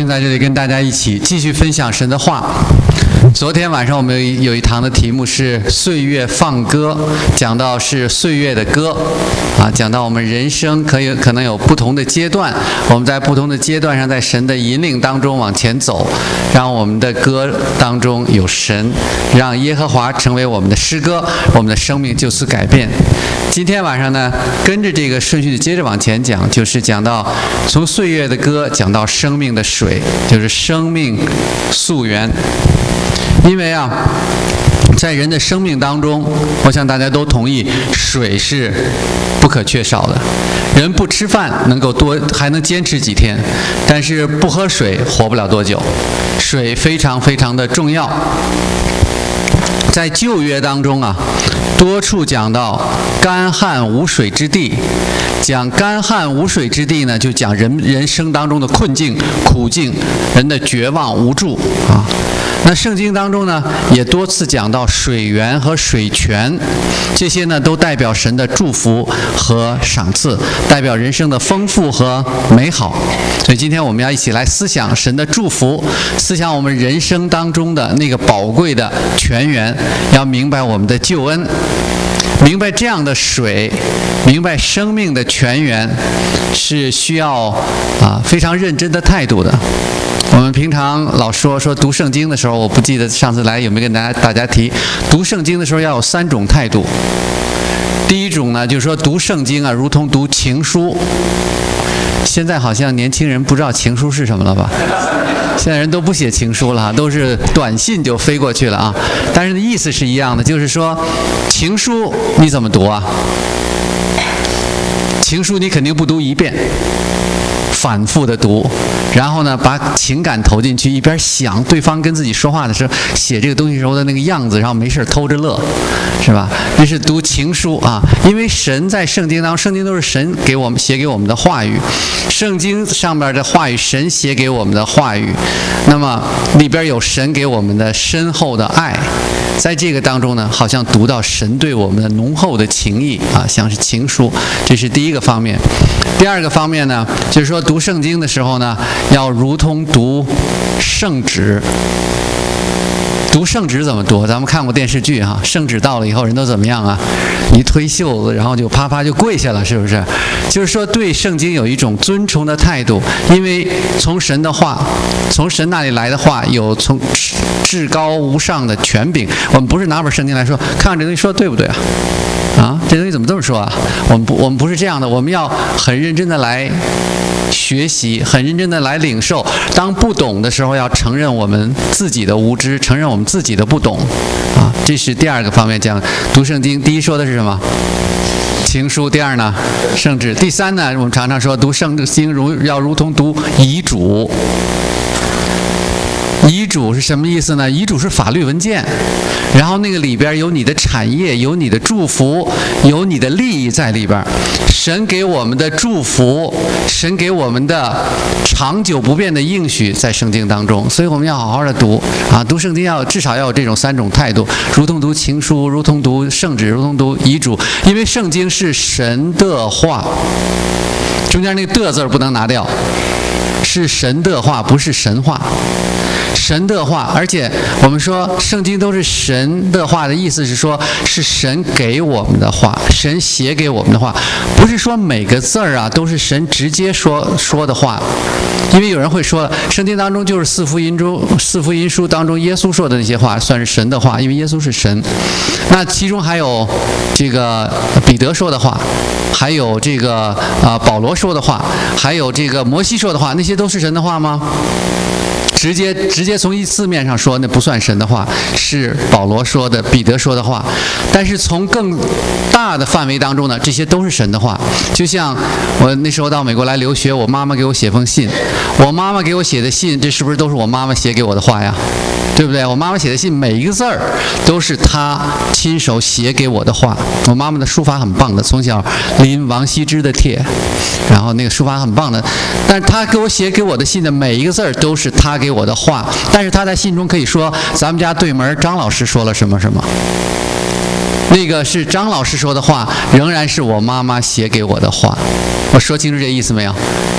兴在这里跟大家一起继续分享神的话。昨天晚上我们有一堂的题目是岁月放歌，讲到是岁月的歌讲到我们人生可能有不同的阶段，我们在不同的阶段上在神的引领当中往前走，让我们的歌当中有神，让耶和华成为我们的诗歌，我们的生命就此改变。今天晚上呢，跟着这个顺序接着往前讲，就是讲到从岁月的歌讲到生命的水，就是生命溯源。因为在人的生命当中，我想大家都同意，水是不可缺少的。人不吃饭还能坚持几天，但是不喝水活不了多久。水非常非常的重要。在旧约当中多处讲到干旱无水之地。讲干旱无水之地呢，就讲人生当中的困境、苦境，人的绝望无助那圣经当中呢，也多次讲到水源和水泉，这些呢都代表神的祝福和赏赐，代表人生的丰富和美好。所以今天我们要一起来思想神的祝福，思想我们人生当中的那个宝贵的泉源，要明白我们的救恩，明白这样的水，明白生命的泉源，是需要非常认真的态度的。我们平常老说读圣经的时候，我不记得上次来有没有跟大家提，读圣经的时候要有3种态度。第一种呢，就是说读圣经如同读情书。现在好像年轻人不知道情书是什么了吧？现在人都不写情书了，都是短信就飞过去了但是意思是一样的，就是说情书你怎么读情书你肯定不读一遍，反复的读，然后呢把情感投进去，一边想对方跟自己说话的时候写这个东西时候的那个样子，然后没事偷着乐，是吧？这是读情书因为神在圣经当中，圣经都是神给我们写给我们的话语，圣经上面的话语，神写给我们的话语，那么里边有神给我们的深厚的爱，在这个当中呢，好像读到神对我们的浓厚的情谊像是情书，这是第一个方面。第二个方面呢，就是说读圣经的时候呢，要如同读圣旨。读圣旨怎么读？咱们看过电视剧圣旨到了以后人都怎么样一推袖子，然后就啪啪就跪下了，是不是？就是说对圣经有一种尊崇的态度，因为从神的话，从神那里来的话，有从至高无上的权柄。我们不是拿本圣经来说，看看这东西说的对不对这东西怎么这么说我们不是这样的，我们要很认真的来学习，很认真的来领受。当不懂的时候，要承认我们自己的无知，承认我们自己的不懂这是第二个方面讲读圣经。第一说的是什么？情书。第二呢，圣旨。第三呢，我们常常说读圣经要如同读遗嘱。遗嘱是什么意思呢？遗嘱是法律文件，然后那个里边有你的产业，有你的祝福，有你的利益在里边。神给我们的祝福，神给我们的长久不变的应许在圣经当中，所以我们要好好的读读圣经至少要有这种3种态度，如同读情书，如同读圣旨，如同读遗嘱。因为圣经是神的话，中间那个的字不能拿掉，是神的话，不是神话。神的话，而且我们说圣经都是神的话的意思是说，是神给我们的话，神写给我们的话，不是说每个字都是神直接说的话。因为有人会说，圣经当中就是四福音书当中耶稣说的那些话算是神的话，因为耶稣是神。那其中还有这个彼得说的话，还有这个保罗说的话，还有这个摩西说的话，那些都是神的话吗？直接从字面上说，那不算神的话，是保罗说的、彼得说的话。但是从更大的范围当中呢，这些都是神的话。就像我那时候到美国来留学，我妈妈给我写封信，我妈妈给我写的信，这是不是都是我妈妈写给我的话呀？对不对？我妈妈写的信每一个字儿都是她亲手写给我的话。我妈妈的书法很棒的，从小临王羲之的帖，然后那个书法很棒的。但是她给我写给我的信的每一个字儿都是她给我的话。但是她在信中可以说，咱们家对门张老师说了什么什么。那个是张老师说的话，仍然是我妈妈写给我的话。我说清楚这意思没有？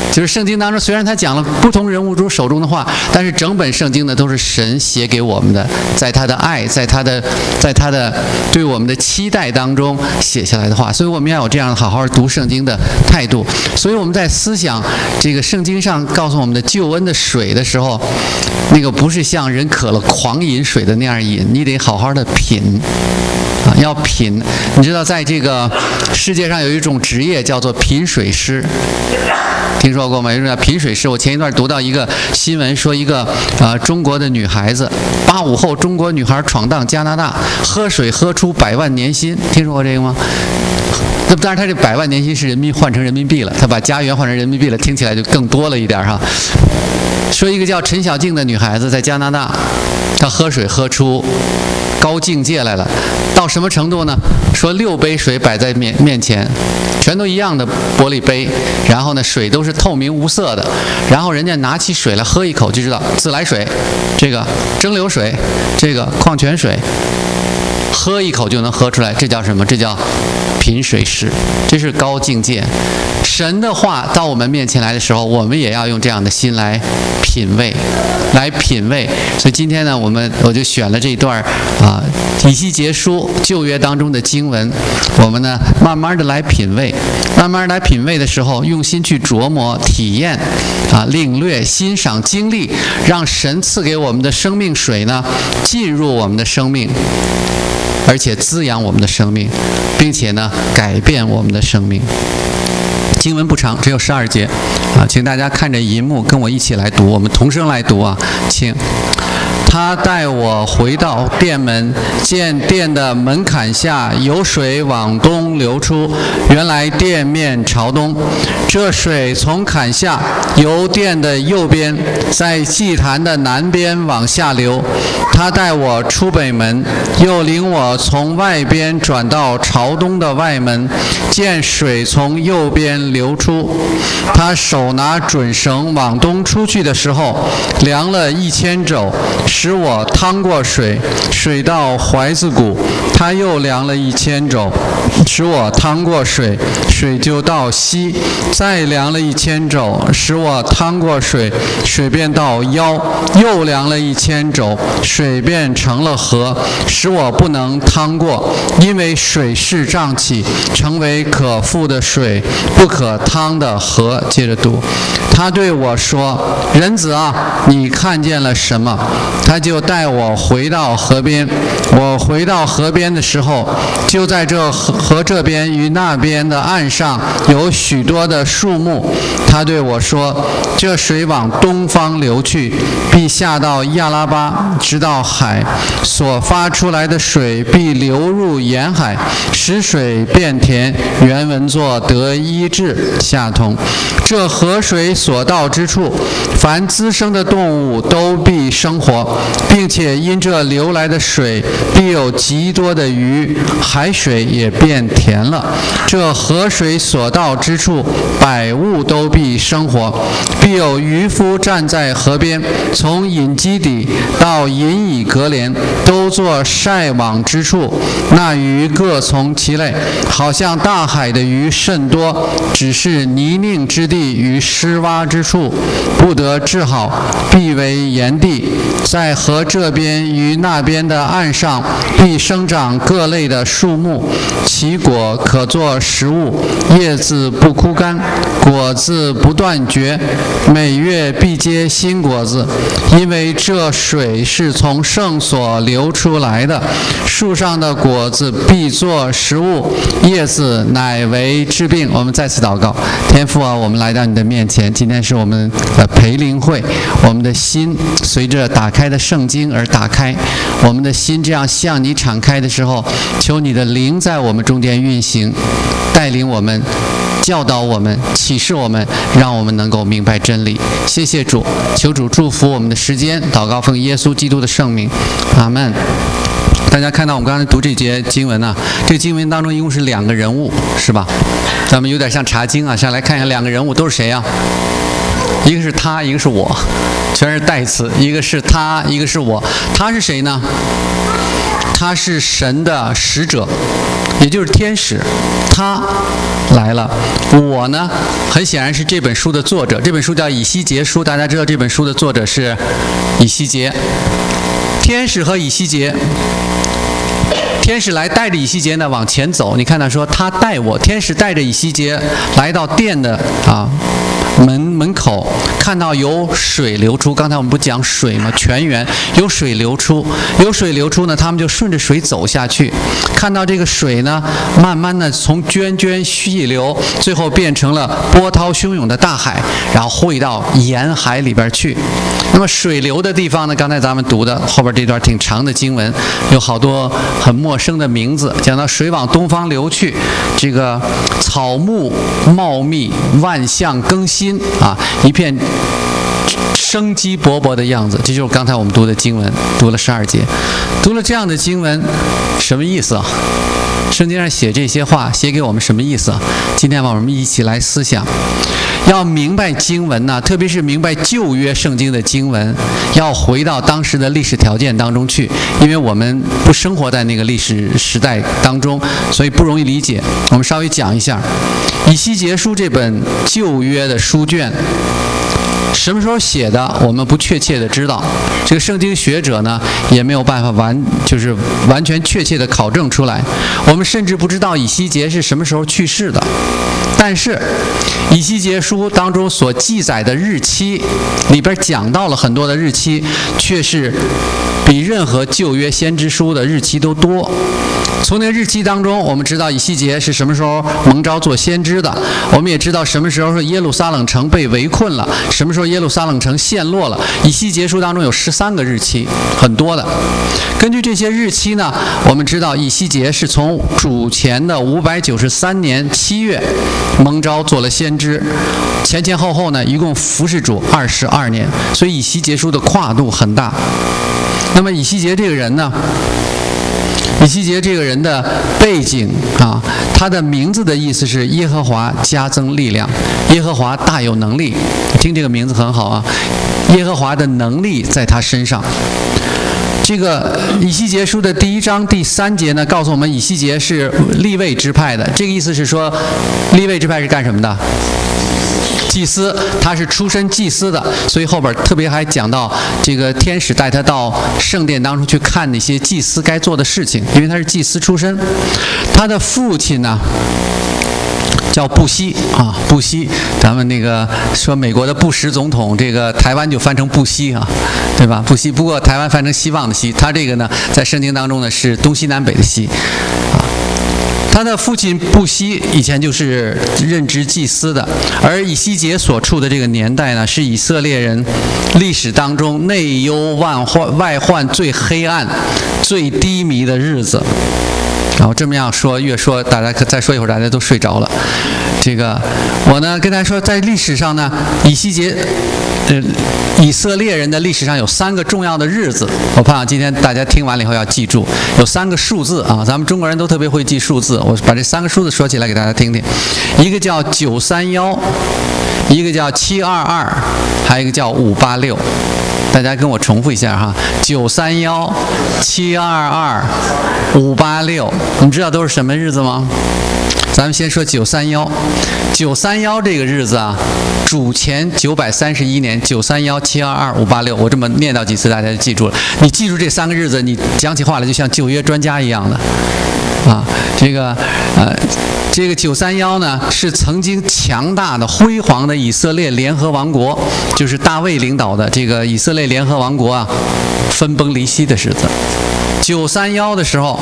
就是圣经当中虽然他讲了不同人物中手中的话，但是整本圣经呢都是神写给我们的，在他的爱，在他的对我们的期待当中写下来的话，所以我们要有这样好好读圣经的态度。所以我们在思想这个圣经上告诉我们的救恩的水的时候，那个不是像人渴了狂饮水的那样饮，你得好好的品啊，要品。你知道在这个世界上有一种职业叫做品水师，听说过吗？有一种叫品水师。我前一段读到一个新闻，说一个中国的女孩子，85后中国女孩闯荡加拿大，喝水喝出100万年薪，听说过这个吗？那当然，他这100万年薪是换成人民币了，他把家园换成人民币了，听起来就更多了一点哈。说一个叫陈小静的女孩子在加拿大，她喝水喝出高境界来了，到什么程度呢？说6杯水摆在面前，全都一样的玻璃杯，然后呢水都是透明无色的，然后人家拿起水来喝一口就知道自来水，这个蒸馏水，这个矿泉水，喝一口就能喝出来，这叫什么？这叫品水师，这是高境界。神的话到我们面前来的时候，我们也要用这样的心来品味，来品味。所以今天呢，我就选了这一段以西结书旧约当中的经文，我们呢慢慢的来品味，慢慢来品味的时候，用心去琢磨、体验领略、欣赏、经历，让神赐给我们的生命水呢进入我们的生命，而且滋养我们的生命，并且呢改变我们的生命。经文不长，只有12节请大家看着银幕跟我一起来读，我们同声来读啊，请。他带我回到殿门，见殿的门槛下有水往东流出，原来殿面朝东。这水从坎下由殿的右边，在祭坛的南边往下流。他带我出北门，又领我从外边转到朝东的外门，见水从右边流出。他手拿准绳往东出去的时候，量了1000肘，使我趟过水，水到怀子骨。他又量了1000肘，使我趟过水，水就到膝。再量了1000肘，使我趟过水，水便到腰。又量了1000肘，水便成了河，使我不能趟过，因为水势涨起，成为可覆的水，不可趟的河。接着读，他对我说：“人子啊，你看见了什么？”他就带我回到河边。我回到河边的时候，就在这河这边与那边的岸上有许多的树木。他对我说：“这水往东方流去，必下到亚拉巴，直到海，所发出来的水必流入沿海，使水变甜。”原文作得医治，下通。这河水所到之处，凡滋生的动物都必生活，并且因这流来的水必有极多的鱼，海水也变甜了。这河水所到之处，百物都必生活，必有渔夫站在河边，从隐基底到隐以格连，都作晒网之处。那鱼各从其类，好像大海的鱼甚多，只是泥泞之地与湿洼之处不得治好，必为炎地。在河这边与那边的岸上必生长各类的树木，其果可作食物，叶子不枯干，果子不断绝，每月必结新果子，因为这水是从圣所流出来的。树上的果子必作食物，叶子乃为治病。我们再次祷告，天父啊，我们来到你的面前，今天是我们的培灵会，我们的心随着打开的圣经而打开，我们的心这样向你敞开的时候，求你的灵在我们中间运行，带领我们，教导我们，启示我们，让我们能够明白真理。谢谢主，求主祝福我们的时间，祷告奉耶稣基督的圣名，阿们。大家看到我们刚才读这节经文啊，这个经文当中一共是2个人物，是吧？咱们有点像查经啊，下来看一下2个人物都是谁啊？一个是他，一个是我，全是代词。一个是他，一个是我。他是谁呢？他是神的使者， 也就是天使，他来了。我呢，很显然是这本书的作者。这本书叫《以西结书》，大家知道这本书的作者是以西结。天使和以西结，天使来带着以西结呢往前走。你看他说他带我，天使带着以西结来到殿的门口，看到有水流出。刚才我们不讲水吗？泉源有水流出，有水流出呢，他们就顺着水走下去。看到这个水呢，慢慢的从涓涓细流，最后变成了波涛汹涌的大海，然后汇到盐海里边去。那么水流的地方呢，刚才咱们读的后边这段挺长的经文，有好多很陌生的名字，讲到水往东方流去，这个草木茂密，万象更新一片生机勃勃的样子。这就是刚才我们读的经文，读了12节。读了这样的经文，什么意思啊？圣经上写这些话，写给我们什么意思啊？今天我们一起来思想。要明白经文呢，特别是明白旧约圣经的经文，要回到当时的历史条件当中去，因为我们不生活在那个历史时代当中，所以不容易理解。我们稍微讲一下以西结书这本旧约的书卷什么时候写的，我们不确切的知道。这个圣经学者呢，也没有办法完全确切的考证出来。我们甚至不知道以西结是什么时候去世的。但是以西结书当中所记载的日期里边讲到了很多的日期，却是比任何旧约先知书的日期都多。从那个日期当中，我们知道以西结是什么时候蒙召做先知的，我们也知道什么时候是耶路撒冷城被围困了，什么时候耶路撒冷城陷落了。以西结书当中有13个日期，很多的。根据这些日期呢，我们知道以西结是从主前的593年7月蒙召做了先知，前后呢一共服侍主22年，所以以西结书的跨度很大。那么以西结这个人呢，以西结这个人的背景他的名字的意思是耶和华加增力量，耶和华大有能力。听这个名字很好啊，耶和华的能力在他身上。这个以西结书的第1章第3节呢，告诉我们以西结是利未支派的。这个意思是说，利未支派是干什么的？祭司，他是出身祭司的，所以后边特别还讲到这个天使带他到圣殿当中去看那些祭司该做的事情，因为他是祭司出身。他的父亲呢叫布希布希，咱们那个说美国的布什总统，这个台湾就翻成布希对吧？布希，不过台湾翻成希望的希，他这个呢在圣经当中呢是东西南北的西他的父亲布希以前就是任职祭司的，而以西结所处的这个年代呢，是以色列人历史当中内忧外患最黑暗、最低迷的日子。然后这么样说，越说大家再说一会儿，大家都睡着了。这个我呢跟大家说，在历史上呢，以色列人的历史上有3个重要的日子，我盼望今天大家听完了以后要记住，有3个数字咱们中国人都特别会记数字，我把这3个数字说起来给大家听听。一个叫931，一个叫722，还有一个叫586。大家跟我重复一下931、722、586，你们知道都是什么日子吗？咱们先说931这个日子主前931年，931、722、586，我这么念叨几次，大家就记住了。你记住这3个日子，你讲起话来就像旧约专家一样的这个931呢，是曾经强大的辉煌的以色列联合王国，就是大卫领导的这个以色列联合王国分崩离析的日子。931的时候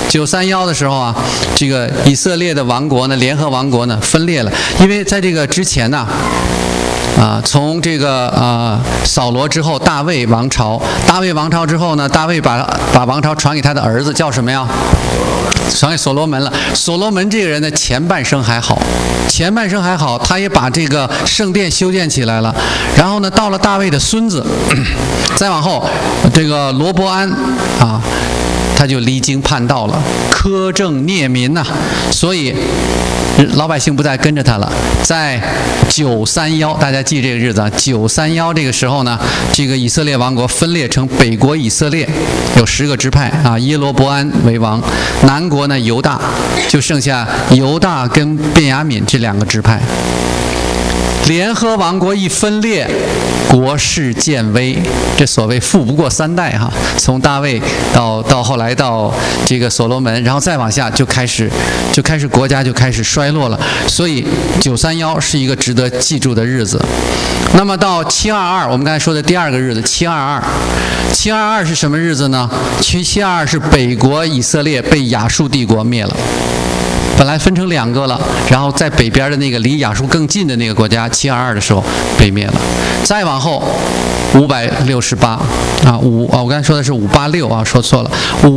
这个以色列的王国呢，联合王国呢分裂了，因为在这个之前呢从这个扫罗之后，大卫王朝之后呢，大卫把王朝传给他的儿子，叫什么呀？传给所罗门了。所罗门这个人的前半生还好，他也把这个圣殿修建起来了。然后呢，到了大卫的孙子，再往后，这个罗伯安他就离经叛道了，苛政孽民所以老百姓不再跟着他了。在931，大家记这个日子啊，931这个时候呢，这个以色列王国分裂成北国以色列，有10个支派啊，耶罗波安为王，南国呢犹大，就剩下犹大跟便雅悯这2个支派。联合王国一分裂，国势渐微，这所谓富不过3代哈，从大卫到后来到这个所罗门，然后再往下就开始国家就开始衰落了。所以931是一个值得记住的日子。那么到722，我们刚才说的第2个日子722是什么日子呢？722是北国以色列被亚述帝国灭了。本来分成2个了，然后在北边的那个离亚述更近的那个国家722的时候被灭了。再往后568啊，我刚才说的是586啊，说错了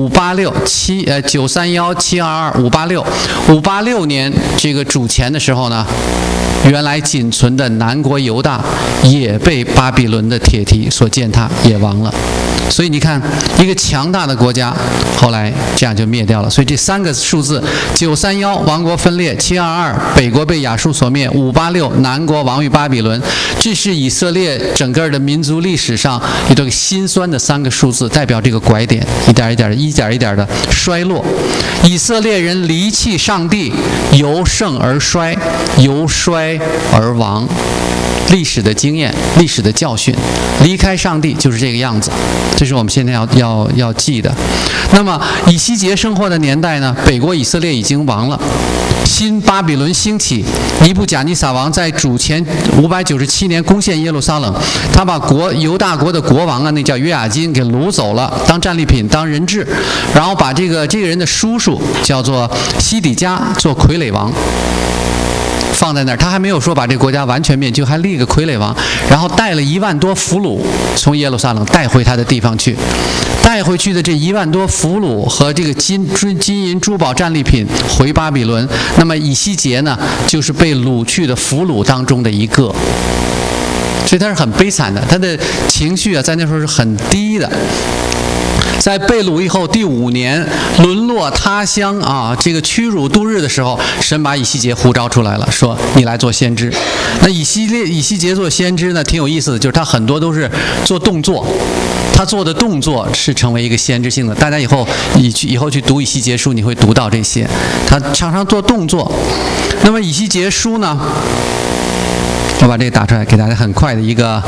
，931、722、586，586年这个主前的时候呢，原来仅存的南国犹大也被巴比伦的铁蹄所践踏，也亡了。所以你看，一个强大的国家后来这样就灭掉了。所以这3个数字，931王国分裂，722北国被亚述所灭，586南国亡于巴比伦，这是以色列整个的民族历史上一个心酸的3个数字，代表这个拐点，一点一点的衰落。以色列人离弃上帝，由盛而衰，由衰而亡。历史的经验，历史的教训，离开上帝就是这个样子，这是我们现在要记的。那么以西结生活的年代呢，北国以色列已经亡了，新巴比伦兴起，尼布甲尼撒王在主前597年攻陷耶路撒冷，他把犹大国的国王啊，那叫约雅斤给掳走了，当战利品，当人质，然后把这个人的叔叔叫做西底家做傀儡王。放在那儿，他还没有说把这个国家完全灭，就还立个傀儡王，然后带了1万多俘虏从耶路撒冷带回他的地方去，带回去的这1万多俘虏和这个金银珠宝战利品回巴比伦。那么以西结呢，就是被掳去的俘虏当中的一个，所以他是很悲惨的，他的情绪啊，在那时候是很低的。在被掳以后第5年，沦落他乡啊，这个屈辱度日的时候，神把以西结呼召出来了，说你来做先知。那以西结做先知呢，挺有意思的，就是他很多都是做动作，他做的动作是成为一个先知性的。大家以后去读以西结书，你会读到这些，他常常做动作。那么以西结书呢，我把这个打出来，给大家很快的一个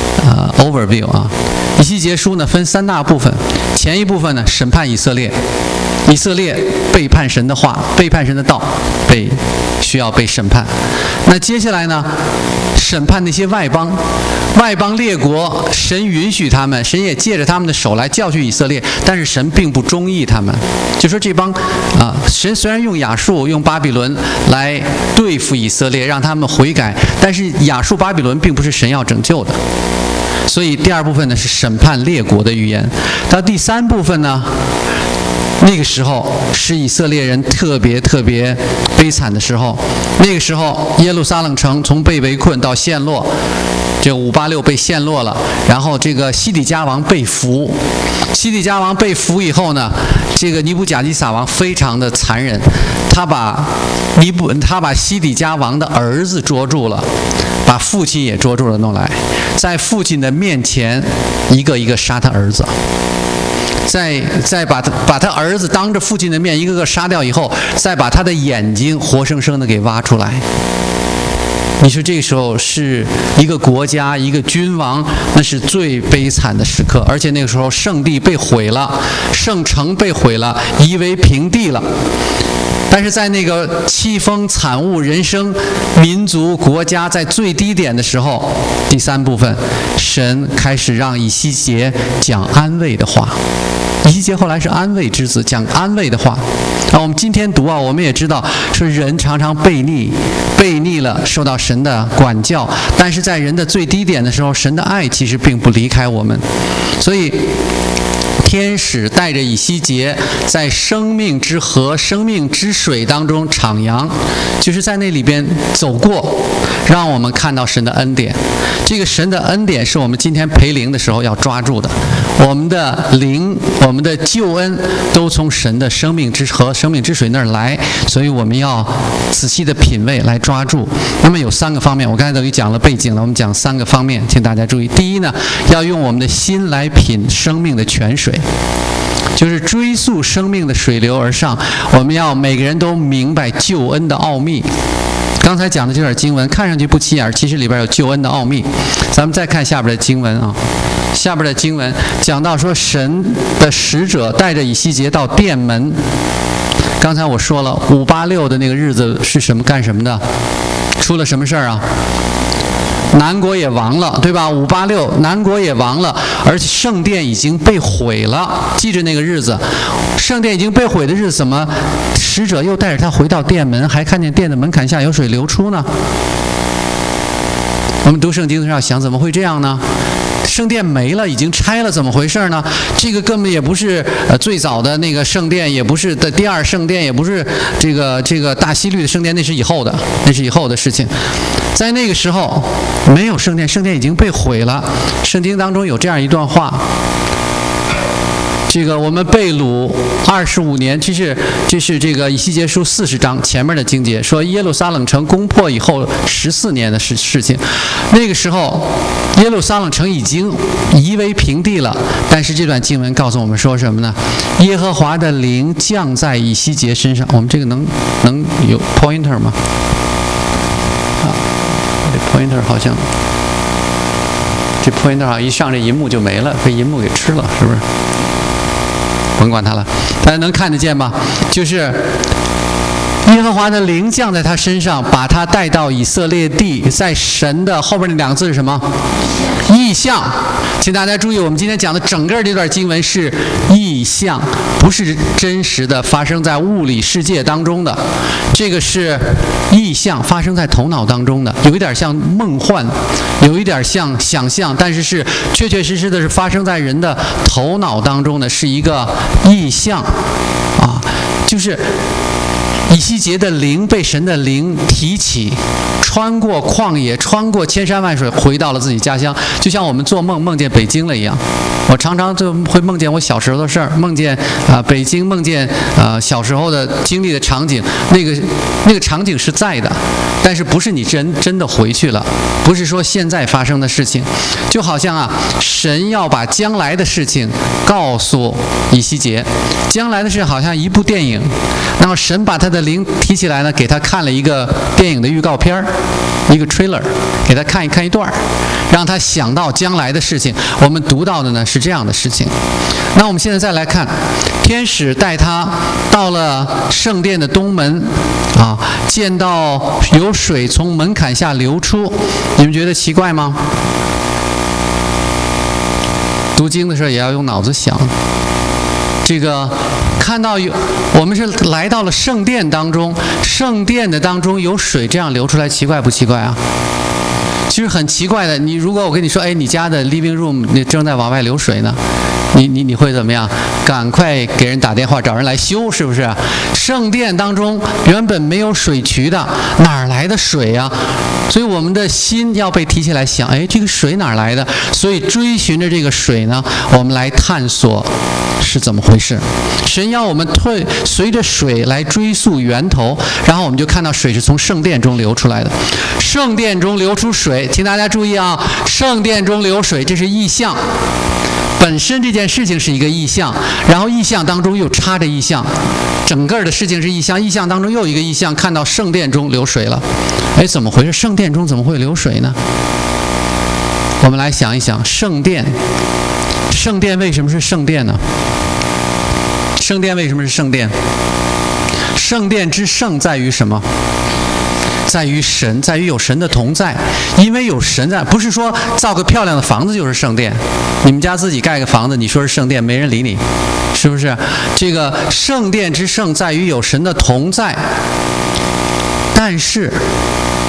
overview 啊。以西结书呢分3大部分，前一部分呢审判以色列，以色列背叛神的话，背叛神的道，需要被审判。那接下来呢，审判那些外邦列国，神允许他们，神也借着他们的手来教训以色列，但是神并不中意他们。就说这帮神虽然用亚述、用巴比伦来对付以色列，让他们悔改，但是亚述、巴比伦并不是神要拯救的。所以第2部分呢是审判列国的预言。到第3部分呢，那个时候是以色列人特别悲惨的时候。那个时候耶路撒冷城从被围困到陷落，这586被陷落了，然后这个西底家王被俘。西底家王被俘以后呢，这个尼布甲尼撒王非常的残忍，他把西底家王的儿子捉住了，把父亲也捉住了，弄来在父亲的面前一个一个杀他儿子，再把他儿子当着父亲的面一个个杀掉以后，再把他的眼睛活生生的给挖出来。你说这个时候是一个国家，一个君王，那是最悲惨的时刻。而且那个时候圣地被毁了，圣城被毁了，夷为平地了。但是在那个凄风惨雾，人生、民族、国家在最低点的时候，第3部分，神开始让以西结讲安慰的话。以西结后来是安慰之子，讲安慰的话。我们今天读啊，我们也知道，说人常常悖逆了，受到神的管教，但是在人的最低点的时候，神的爱其实并不离开我们。所以天使带着以西结在生命之河、生命之水当中徜徉，就是在那里边走过，让我们看到神的恩典。这个神的恩典是我们今天培灵的时候要抓住的。我们的灵、我们的救恩都从神的生命之河、生命之水那儿来，所以我们要仔细的品味来抓住。那么有3个方面，我刚才都已讲了背景了，我们讲3个方面，请大家注意。第一呢，要用我们的心来品生命的泉水，就是追溯生命的水流而上。我们要每个人都明白救恩的奥秘。刚才讲的这段经文看上去不起眼，其实里边有救恩的奥秘。咱们再看下边的经文啊，下边的经文讲到说，神的使者带着以西结到殿门。刚才我说了，586的那个日子是什么干什么的？出了什么事儿啊？南国也亡了，对吧？586，南国也亡了，而且圣殿已经被毁了。记着那个日子，圣殿已经被毁的日子，怎么使者又带着他回到殿门，还看见殿的门槛下有水流出呢？我们读圣经的时候要想，怎么会这样呢？圣殿没了，已经拆了，怎么回事呢？这个根本也不是最早的那个圣殿，也不是的第2圣殿，也不是这个大希律的圣殿，那是以后的，那是以后的事情。在那个时候没有圣殿，圣殿已经被毁了。圣经当中有这样一段话，这个我们被掳25年，这是这个以西结书40章前面的经节，说耶路撒冷城攻破以后14年的事情。那个时候耶路撒冷城已经夷为平地了，但是这段经文告诉我们说什么呢？耶和华的灵降在以西结身上。我们这个能有 pointer 吗？啊，这 pointer 好像一上这银幕就没了，被银幕给吃了，是不是？甭管它了，大家能看得见吗？就是耶和华的灵降在他身上，把他带到以色列地。在神的后边那2个字是什么？异象。请大家注意，我们今天讲的整个这段经文是异象，不是真实的发生在物理世界当中的。这个是异象，发生在头脑当中的，有一点像梦幻，有一点像想象，但是是确确实实的是发生在人的头脑当中的，是一个异象啊，就是以西结的灵被神的灵提起，穿过旷野，穿过千山万水，回到了自己家乡，就像我们做梦梦见北京了一样。我常常就会梦见我小时候的事儿，梦见北京，梦见小时候的经历的场景，那个场景是在的，但是不是你真的回去了，不是说现在发生的事情。就好像神要把将来的事情告诉以西结，将来的事好像一部电影，那么神把他的灵提起来呢，给他看了一个电影的预告片，一个 trailer， 给他看一段，让他想到将来的事情。我们读到的呢是这样的事情。那我们现在再来看，天使带他到了圣殿的东门啊，见到有水从门槛下流出，你们觉得奇怪吗？读经的时候也要用脑子想。这个看到我们是来到了圣殿当中，圣殿的当中有水这样流出来，奇怪不奇怪啊？其实很奇怪的。如果我跟你说，哎，你家的 living room 你正在往外流水呢，你会怎么样？赶快给人打电话找人来修，是不是？圣殿当中原本没有水渠的，哪儿来的水啊？所以我们的心要被提起来想，哎，这个水哪儿来的？所以追寻着这个水呢，我们来探索是怎么回事。神要我们随着水来追溯源头，然后我们就看到水是从圣殿中流出来的。圣殿中流出水，请大家注意啊，圣殿中流水，这是异象。本身这件事情是一个异象，然后异象当中又插着异象，整个的事情是异象，异象当中又一个异象，看到圣殿中流水了。哎，怎么回事？圣殿中怎么会流水呢？我们来想一想，圣殿为什么是圣殿呢？圣殿为什么是圣殿？圣殿之圣在于什么？在于神，在于有神的同在。因为有神在，不是说造个漂亮的房子就是圣殿。你们家自己盖个房子，你说是圣殿，没人理你，是不是？这个圣殿之圣在于有神的同在。但是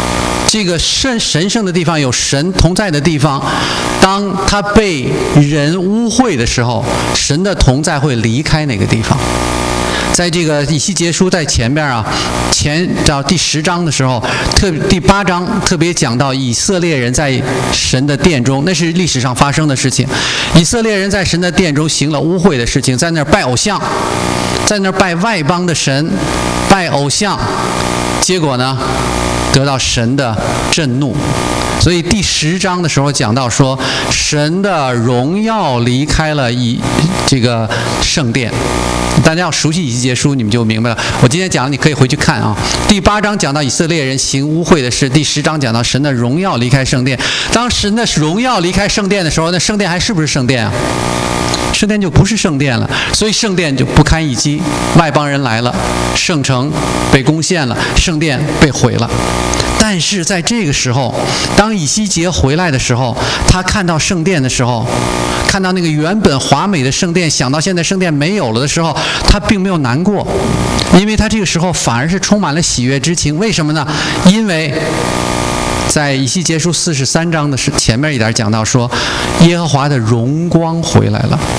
这个神圣的地方，有神同在的地方，当它被人污秽的时候，神的同在会离开那个地方。在这个以西结书在前边啊，前到第10章的时候，第8章特别讲到以色列人在神的殿中，那是历史上发生的事情。以色列人在神的殿中行了污秽的事情，在那儿拜偶像，在那儿拜外邦的神，拜偶像，结果呢，得到神的震怒。所以第10章的时候讲到说，神的荣耀离开了这个圣殿。大家要熟悉以西结书，你们就明白了。我今天讲的，你可以回去看啊。第8章讲到以色列人行污秽的事，第10章讲到神的荣耀离开圣殿。当神的荣耀离开圣殿的时候，那圣殿还是不是圣殿啊？圣殿就不是圣殿了，所以圣殿就不堪一击。外邦人来了，圣城被攻陷了，圣殿被毁了。但是在这个时候，当以西结回来的时候，他看到圣殿的时候，看到那个原本华美的圣殿，想到现在圣殿没有了的时候，他并没有难过，因为他这个时候反而是充满了喜悦之情。为什么呢？因为在以西结书43章的前面一点讲到说，耶和华的荣光回来了。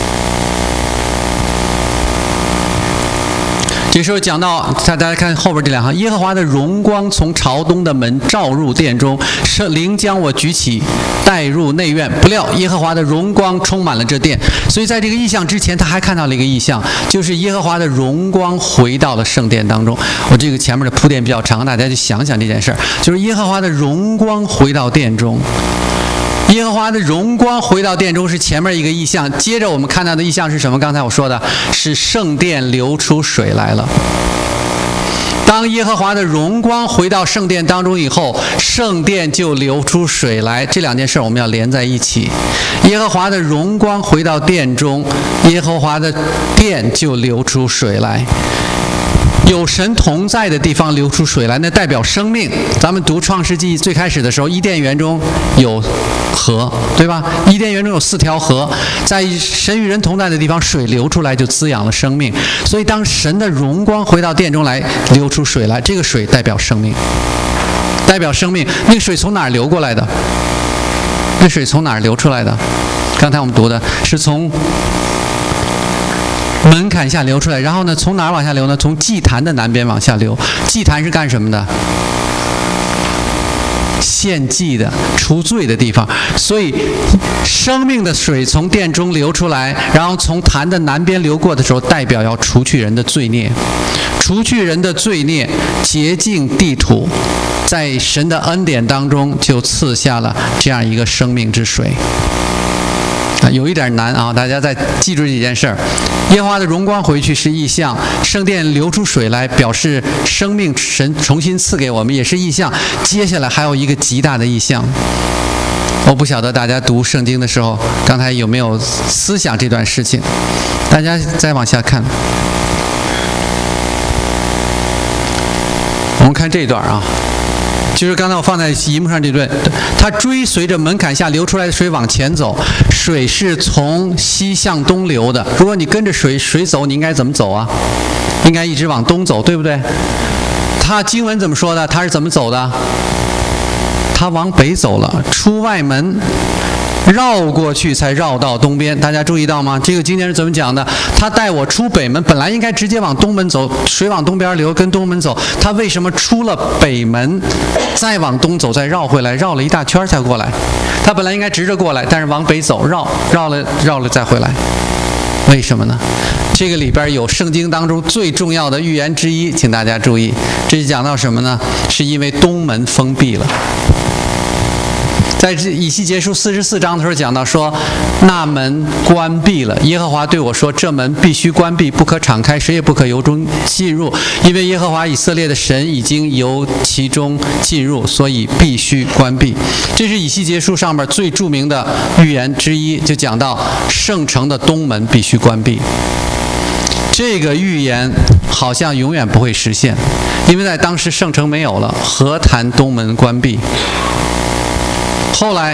这时候讲到，大家看后边这2行，耶和华的荣光从朝东的门照入殿中，圣灵将我举起，带入内院。不料耶和华的荣光充满了这殿。所以在这个异象之前，他还看到了一个异象，就是耶和华的荣光回到了圣殿当中。我这个前面的铺垫比较长，大家就想想这件事儿，就是耶和华的荣光回到殿中。耶和华的荣光回到殿中是前面一个异象，接着我们看到的异象是什么？刚才我说的是圣殿流出水来了。当耶和华的荣光回到圣殿当中以后，圣殿就流出水来。这2件事我们要连在一起。耶和华的荣光回到殿中，耶和华的殿就流出水来。有神同在的地方流出水来，那代表生命。咱们读创世纪最开始的时候，伊甸园中有河，对吧？伊甸园中有4条河，在神与人同在的地方，水流出来就滋养了生命。所以当神的荣光回到殿中来，流出水来，这个水代表生命，代表生命。那个水从哪儿流过来的？那水从哪儿流出来的？刚才我们读的是从门槛下流出来，然后呢，从哪儿往下流呢？从祭坛的南边往下流。祭坛是干什么的？献祭的、除罪的地方。所以生命的水从殿中流出来，然后从坛的南边流过的时候，代表要除去人的罪孽，除去人的罪孽，洁净地土。在神的恩典当中就赐下了这样一个生命之水。有一点难啊，大家再记住这件事儿。耶和华的荣光回去是异象，圣殿流出水来表示生命，神重新赐给我们也是异象。接下来还有一个极大的异象，我不晓得大家读圣经的时候刚才有没有思想这段事情。大家再往下看，我们看这段啊，就是刚才我放在荧幕上这段，它追随着门槛下流出来的水往前走，水是从西向东流的。如果你跟着水走，你应该怎么走啊？应该一直往东走，对不对？它经文怎么说的？它是怎么走的？它往北走了，出外门，绕过去才绕到东边。大家注意到吗？这个经典是怎么讲的？他带我出北门，本来应该直接往东门走，水往东边流，跟东门走。他为什么出了北门，再往东走，再绕回来，绕了一大圈才过来？他本来应该直着过来，但是往北走，绕了再回来。为什么呢？这个里边有圣经当中最重要的预言之一，请大家注意。这是讲到什么呢？是因为东门封闭了。在以西结书44章的时候讲到说，那门关闭了，耶和华对我说，这门必须关闭，不可敞开，谁也不可由中进入，因为耶和华以色列的神已经由其中进入，所以必须关闭。这是以西结书上面最著名的预言之一，就讲到圣城的东门必须关闭。这个预言好像永远不会实现，因为在当时圣城没有了，何谈东门关闭？后来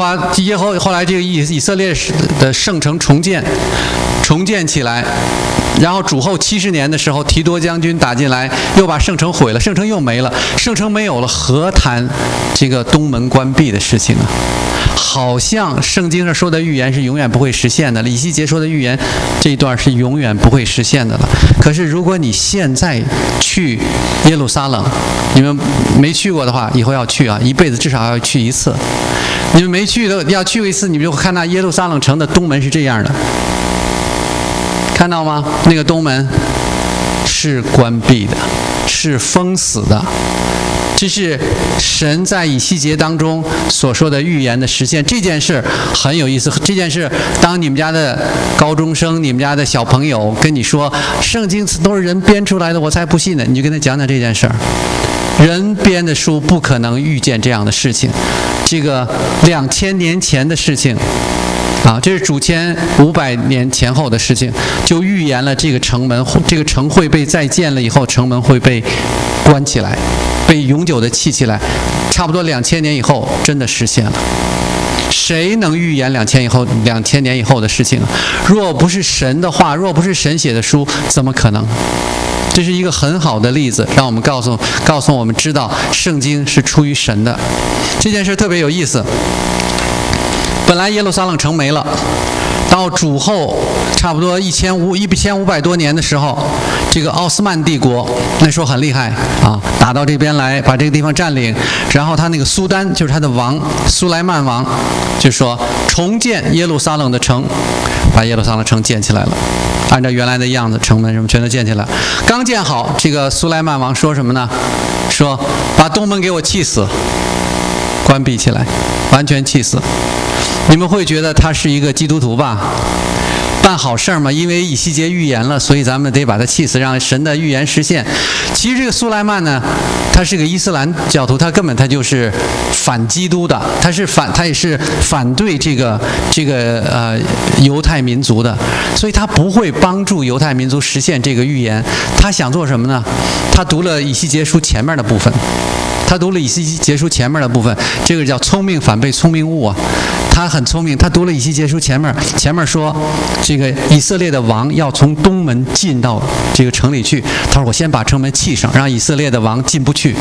后来这个以色列的圣城重建起来， 然后主后70年的时候，提多将军打进来，又把圣城毁了，圣城又没了，圣城没有了，何谈这个东门关闭的事情啊？好像圣经上说的预言是永远不会实现的，以西结说的预言这一段是永远不会实现的了。可是如果你现在去耶路撒冷，你们没去过的话，以后要去啊，一辈子至少要去一次。你们没去的要去过一次，你们就看到耶路撒冷城的东门是这样的，看到吗？那个东门是关闭的，是封死的。这是神在以西结当中所说的预言的实现。这件事很有意思。这件事，当你们家的高中生、你们家的小朋友跟你说圣经都是人编出来的，我才不信呢，你就跟他讲讲这件事儿。人编的书不可能预见这样的事情，这个2000年前的事情啊，这是主前500年前后的事情，就预言了这个城门，这个城会被再建了以后，城门会被关起来，被永久的砌起来。差不多2000年以后，真的实现了。谁能预言2000年以后的事情啊？若不是神的话，若不是神写的书，怎么可能？这是一个很好的例子，让我们告诉我们知道圣经是出于神的。这件事特别有意思。本来耶路撒冷城没了，到主后差不多1500多年的时候，这个奥斯曼帝国那时候很厉害啊，打到这边来，把这个地方占领。然后他那个苏丹就是他的王苏莱曼王，就说重建耶路撒冷的城，把耶路撒冷城建起来了，按照原来的样子，城门什么全都建起来。刚建好，这个苏莱曼王说什么呢？说把东门给我砌死，关闭起来，完全砌死。你们会觉得他是一个基督徒吧？办好事儿嘛，因为以西结预言了，所以咱们得把他气死，让神的预言实现。其实这个苏莱曼呢，他是个伊斯兰教徒，他根本就是反基督的，他也是反对这个犹太民族的，所以他不会帮助犹太民族实现这个预言。他想做什么呢？他读了以西结书前面的部分。他读了以西结书前面的部分，这个叫聪明反被聪明误啊。他很聪明，他读了以西结书前面说，这个以色列的王要从东门进到这个城里去。他说我先把城门砌上，让以色列的王进不去。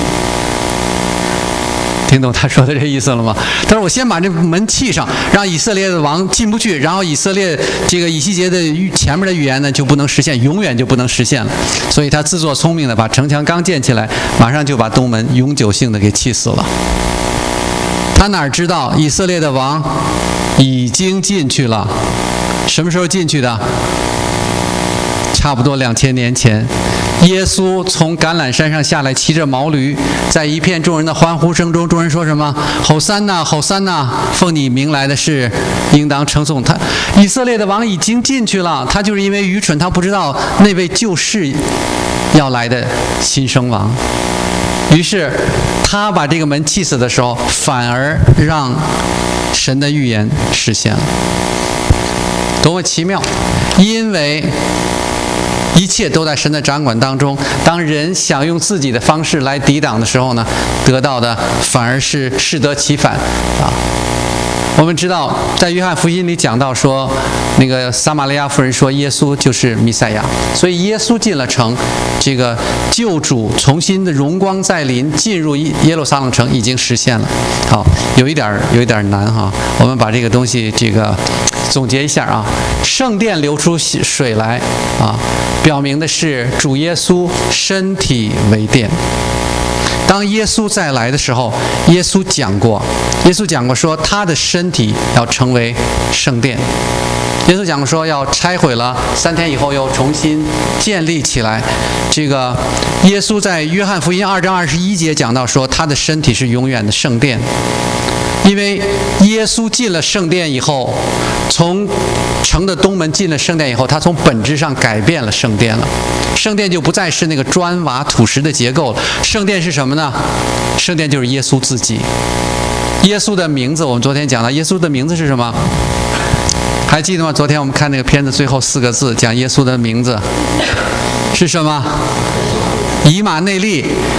听懂他说的这意思了吗？他说我先把这门砌上，让以色列的王进不去，然后以色列这个以西结的前面的预言呢就不能实现，永远就不能实现了。所以他自作聪明的把城墙刚建起来，马上就把东门永久性的给砌死了。他哪知道以色列的王已经进去了？什么时候进去的？差不多2000年前。耶稣从橄榄山上下来，骑着毛驴，在一片众人的欢呼声中，众人说什么？吼散那，吼散那！奉你名来的是应当称颂他。以色列的王已经进去了，他就是因为愚蠢，他不知道那位就是要来的新生王。于是他把这个门砌死的时候，反而让神的预言实现了。多么奇妙！因为一切都在神的掌管当中。当人想用自己的方式来抵挡的时候呢，得到的反而是适得其反啊。我们知道，在约翰福音里讲到说，那个撒玛利亚妇人说耶稣就是弥赛亚，所以耶稣进了城，这个救主重新的荣光再临，进入耶路撒冷城已经实现了。好，有一点难哈，我们把这个东西总结一下啊。圣殿流出水来啊，表明的是主耶稣身体为殿。当耶稣再来的时候，耶稣讲过说他的身体要成为圣殿。耶稣讲过说要拆毁了，3天以后又重新建立起来。这个耶稣在约翰福音2章21节讲到说他的身体是永远的圣殿。因为耶稣进了圣殿以后，从城的东门进了圣殿以后，他从本质上改变了圣殿了。圣殿就不再是那个砖瓦土石的结构了，圣殿是什么呢？圣殿就是耶稣自己。耶稣的名字，我们昨天讲了，耶稣的名字是什么？还记得吗？昨天我们看那个片子最后4个字讲耶稣的名字是什么？以马内利。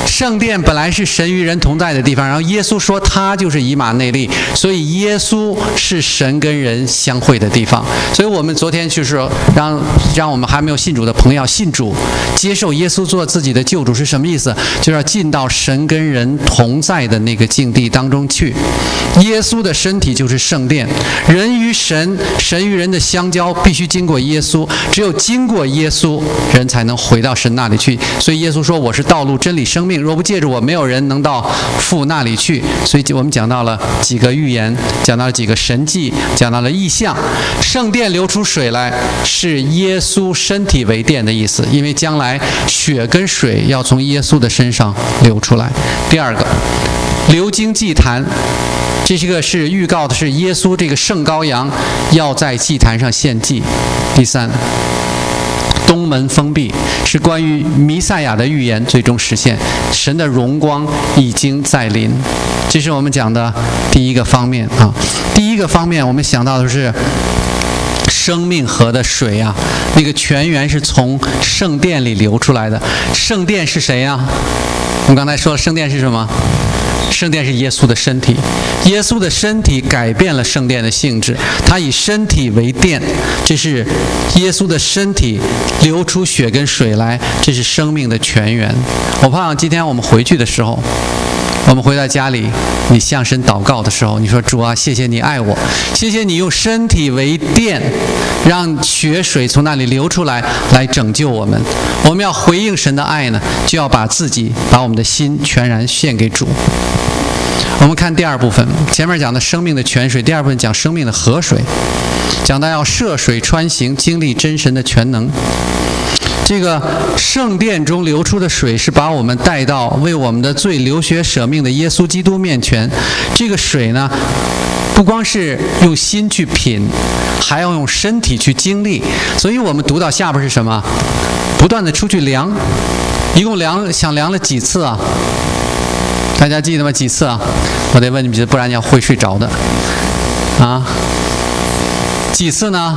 圣殿本来是神与人同在的地方，然后耶稣说他就是以马内利，所以耶稣是神跟人相会的地方。所以我们昨天就是让我们还没有信主的朋友要信主，接受耶稣做自己的救主是什么意思？就是要进到神跟人同在的那个境地当中去。耶稣的身体就是圣殿，人与神，神与人的相交必须经过耶稣，只有经过耶稣，人才能回到神那里去。所以耶稣说我是道路真理生命，若不借着我，没有人能到父那里去。所以我们讲到了几个预言，讲到了几个神迹，讲到了异象。圣殿流出水来是耶稣身体为殿的意思，因为将来血跟水要从耶稣的身上流出来。第二个，流经祭坛，这是预告的是耶稣这个圣羔羊要在祭坛上献祭。第三，东门封闭是关于弥赛亚的预言最终实现，神的荣光已经在临。这是我们讲的第一个方面啊。第一个方面我们想到的是生命河的水啊，那个泉源是从圣殿里流出来的。圣殿是谁啊？我们刚才说了，圣殿是什么？圣殿是耶稣的身体，耶稣的身体改变了圣殿的性质，他以身体为殿，这是耶稣的身体流出血跟水来，这是生命的泉源。我盼望今天我们回去的时候，我们回到家里，你向神祷告的时候，你说主啊，谢谢你爱我，谢谢你用身体为殿，让血水从那里流出来，来拯救我们。我们要回应神的爱呢，就要把我们的心全然献给主。我们看第二部分，前面讲的生命的泉水，第二部分讲生命的河水，讲到要涉水穿行，经历真神的全能。这个圣殿中流出的水是把我们带到为我们的罪流血舍命的耶稣基督面前。这个水呢，不光是用心去品，还要用身体去经历。所以我们读到下边是什么？不断的出去量，一共量了几次啊？大家记得吗？几次啊？我得问你们，不然你要会睡着的啊。几次呢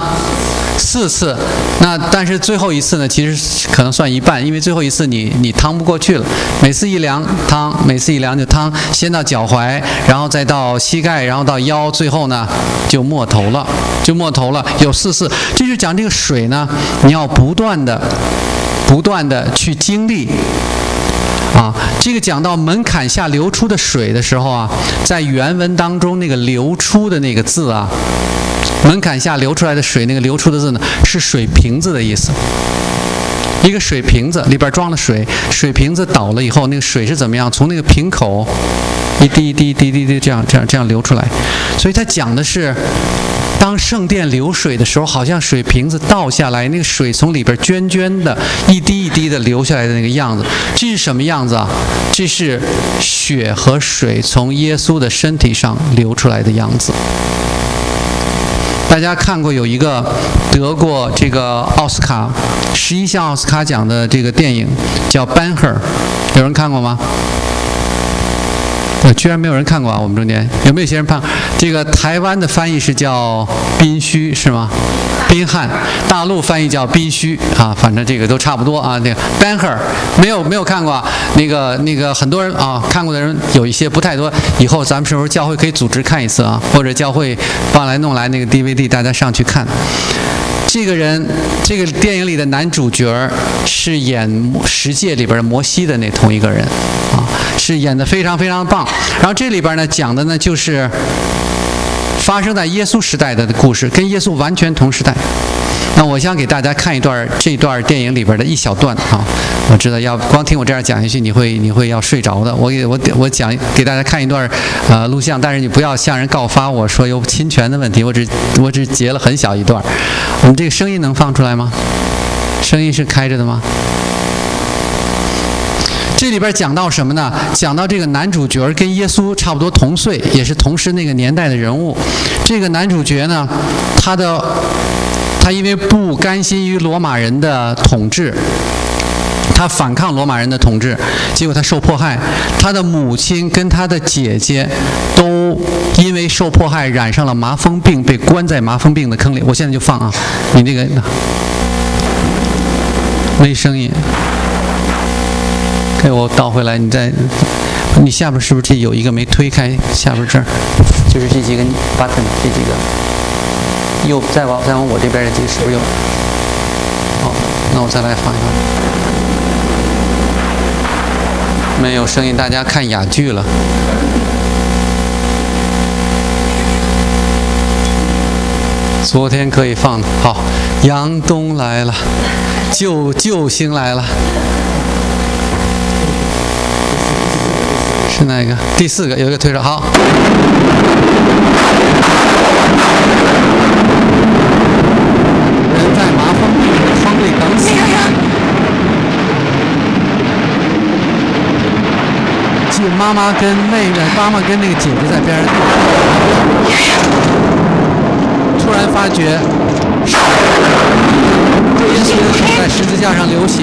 ？4次。那但是最后一次呢，其实可能算一半，因为最后一次你趟不过去了。每次一量趟，每次一量就趟，先到脚踝，然后再到膝盖，然后到腰，最后呢就没头了，有4次。这就讲这个水呢，你要不断的去经历。啊，这个讲到门槛下流出的水的时候啊，在原文当中那个流出的那个字啊，门槛下流出来的水，那个流出的字呢，是水瓶子的意思。一个水瓶子里边装了水，水瓶子倒了以后，那个水是怎么样？从那个瓶口一滴一滴一滴一滴这样流出来。所以它讲的是，当圣殿流水的时候，好像水瓶子倒下来，那个水从里边涓涓的一滴一滴的流下来的那个样子。这是什么样子啊？这是血和水从耶稣的身体上流出来的样子。大家看过有一个得过这个奥斯卡11项奥斯卡奖的这个电影叫《Ben Hur》，有人看过吗？居然没有人看过啊！我们中间有没有些人看？这个台湾的翻译是叫宾虚是吗？宾汉，大陆翻译叫宾虚啊，反正这个都差不多啊。那个 Ben Hur 没有看过啊？那个很多人啊看过的人有一些不太多。以后咱们是不是教会可以组织看一次啊？或者教会帮来弄来那个 DVD， 大家上去看。这个电影里的男主角是演《十诫》里边的摩西的那同一个人啊，是演得非常非常棒。然后这里边呢讲的呢就是发生在耶稣时代的故事，跟耶稣完全同时代。那我想给大家看这段电影里边的一小段啊，我知道要光听我这样讲下去，你会要睡着的。我讲给大家看一段录像，但是你不要向人告发我说有侵权的问题，我只截了很小一段。我们这个声音能放出来吗？声音是开着的吗？这里边讲到什么呢？讲到这个男主角跟耶稣差不多同岁，也是同时那个年代的人物。这个男主角呢，他因为不甘心于罗马人的统治，他反抗罗马人的统治，结果他受迫害。他的母亲跟他的姐姐都因为受迫害染上了麻风病，被关在麻风病的坑里。我现在就放啊，你那个没声音。 给我倒回来，你下边是不是有一个没推开？下边这儿就是这几个 button， 这几个再往我这边这几个是不是有？好，那我再来放一放。没有声音，大家看哑剧了。昨天可以放的，好，杨东来了，救星来了。是哪个？第4个有一个推手，好。人在麻风里等死。妈妈跟那个姐姐在边上，突然发觉，耶稣的手在十字架上流血。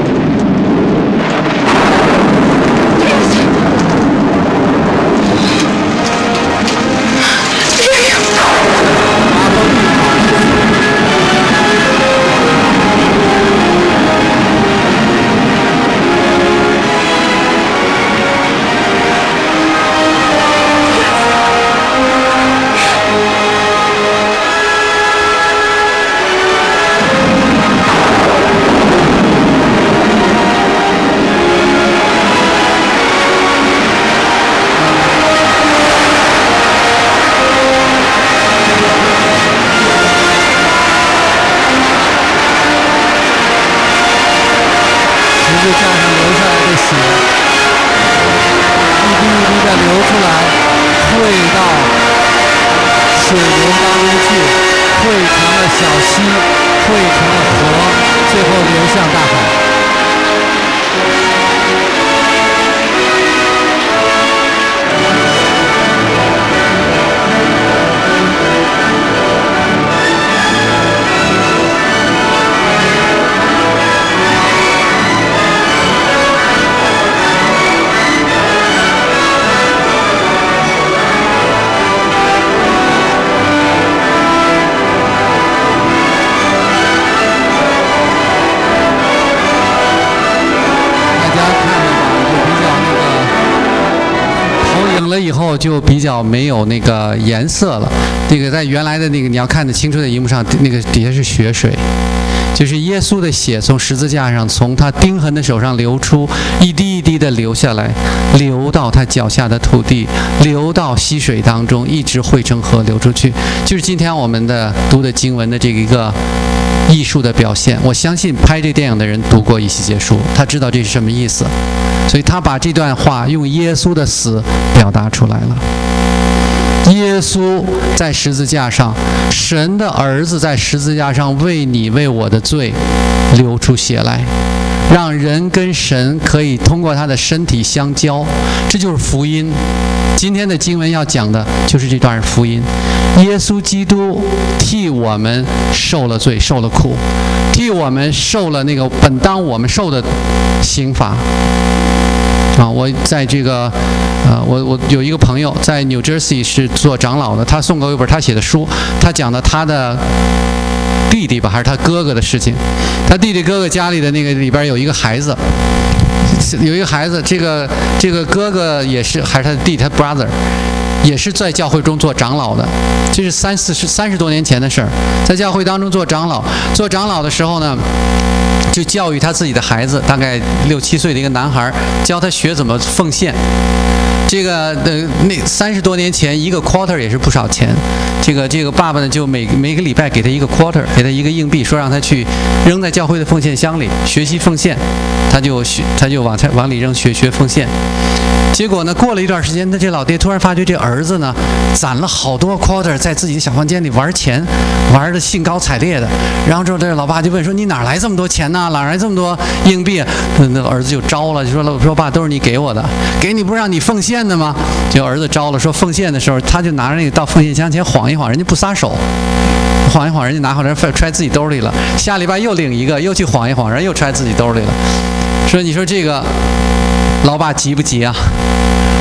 十字架上流下来的血，一滴一滴的流出来，汇到水流当中去，汇成了小溪，汇成了河，最后流向大海。以后就比较没有那个颜色了。那个在原来的那个你要看得清楚的荧幕上，那个底下是血水，就是耶稣的血从十字架上，从他钉痕的手上流出，一滴一滴的流下来，流到他脚下的土地，流到溪水当中，一直汇成河流出去。就是今天我们的读的经文的这一个艺术的表现。我相信拍这电影的人读过以西结书，他知道这是什么意思，所以他把这段话用耶稣的死表达出来了。耶稣在十字架上，神的儿子在十字架上为你为我的罪流出血来，让人跟神可以通过他的身体相交，这就是福音。今天的经文要讲的就是这段福音。耶稣基督替我们受了罪，受了苦，替我们受了那个本当我们受的刑罚。我在这个，我有一个朋友在 New Jersey 是做长老的，他送给我一本他写的书，他讲的他的弟弟吧，还是他哥哥的事情。他弟弟哥哥家里的那个里边有一个孩子，这个哥哥也是，还是他的弟弟，他 brother 也是在教会中做长老的。这是30多年前的事儿，在教会当中做长老的时候呢，就教育他自己的孩子，大概6、7岁的一个男孩，教他学怎么奉献。这个那30多年前，一个 quarter 也是不少钱。这个爸爸呢，就每个礼拜给他一个 quarter， 给他一个硬币，说让他去扔在教会的奉献箱里学习奉献。他就往里扔，学奉献。结果呢，过了一段时间，他这老爹突然发觉这儿子呢，攒了好多 quarter 在自己的小房间里玩钱，玩的兴高采烈的。然后之后这老爸就问说：“你哪来这么多钱呢？哪来这么多硬币？”那儿子就招了，就说：“爸，都是你给我的，给你不让你奉献的吗？”就儿子招了，说奉献的时候，他就拿着那个到奉献箱前晃一晃，人家不撒手。晃一晃，人家拿回来揣自己兜里了。下礼拜又领一个，又去晃一晃，人又揣自己兜里了。说你说这个老爸急不急啊？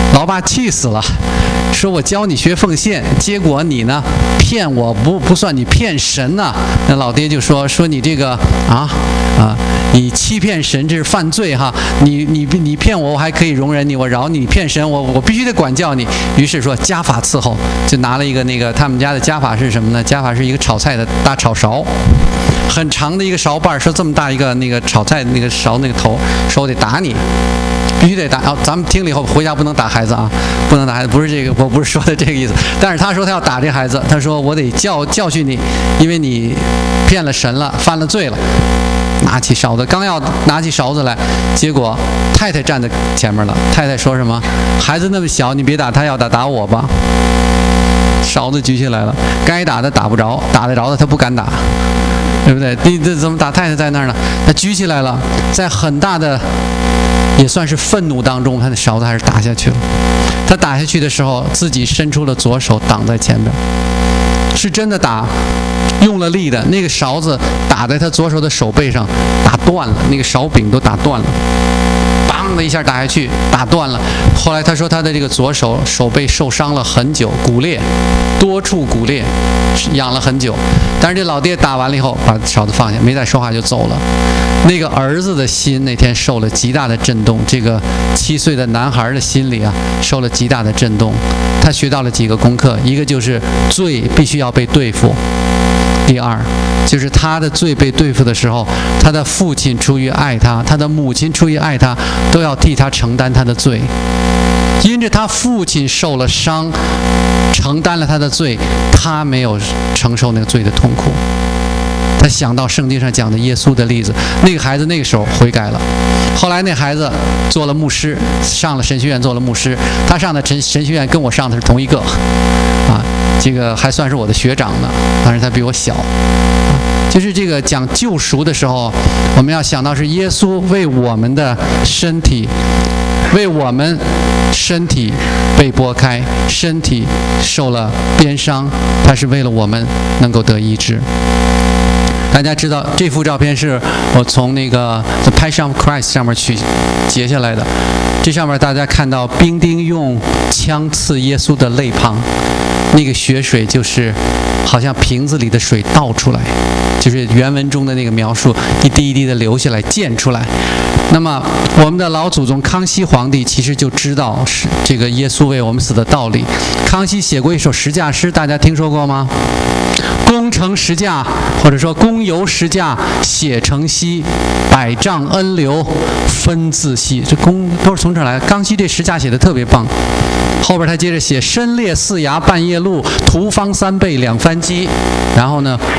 老爸气死了，说我教你学奉献，结果你呢骗我，不算你骗神呐。那老爹就说你这个你欺骗神，这是犯罪哈！你骗我，我还可以容忍你，我饶你；骗神，我必须得管教你。于是说家法伺候，就拿了一个他们家的家法是什么呢？家法是一个炒菜的大炒勺，很长的一个勺把，说这么大一个炒菜的勺头，说我得打你。必须得打咱们听了以后回家不能打孩子啊，不能打孩子，不是这个，我不是说的这个意思。但是他说他要打这孩子，他说我得教训你，因为你骗了神了，犯了罪了。拿起勺子，刚要拿起勺子来，结果太太站在前面了。太太说什么？孩子那么小，你别打他，要打我吧。勺子举起来了，该打的打不着，打得着的他不敢打，对不对？你这怎么打？太太在那儿呢，他举起来了，在很大的也算是愤怒当中，他的勺子还是打下去了。他打下去的时候，自己伸出了左手挡在前边，是真的打，用了力的，那个勺子打在他左手的手背上，打断了，那个勺柄都打断了，梆的一下打下去，打断了。后来他说他的这个左手背受伤了很久，骨裂，多处骨裂，养了很久。但是这老爹打完了以后，把勺子放下，没再说话就走了。那个儿子的心那天受了极大的震动，这个7岁的男孩的心里受了极大的震动。他学到了几个功课，一个就是罪必须要被对付，第二就是他的罪被对付的时候，他的父亲出于爱他，他的母亲出于爱他，都要替他承担他的罪。因着他父亲受了伤，承担了他的罪，他没有承受那个罪的痛苦。他想到圣经上讲的耶稣的例子，那个孩子那个时候悔改了。后来那孩子做了牧师，上了神学院做了牧师。他上的神学院跟我上的是同一个这个还算是我的学长呢，但是他比我小。就是这个讲救赎的时候，我们要想到是耶稣为我们的身体，为我们身体被剥开，身体受了鞭伤，他是为了我们能够得医治。大家知道这幅照片是我从那个 The Passion of Christ 上面去截下来的。这上面大家看到兵丁用枪刺耶稣的肋旁，那个血水就是好像瓶子里的水倒出来，就是原文中的那个描述，一滴一滴的流下来溅出来。那么我们的老祖宗康熙皇帝其实就知道是这个耶稣为我们死的道理。康熙写过一首十架诗，大家听说过吗？功成十架，或者说功由十架血成溪，百丈恩流分自析。这功都是从这儿来的。康熙这十架写的特别棒。后边他接着写身裂4崖半夜路，屠方3倍2番击。然后呢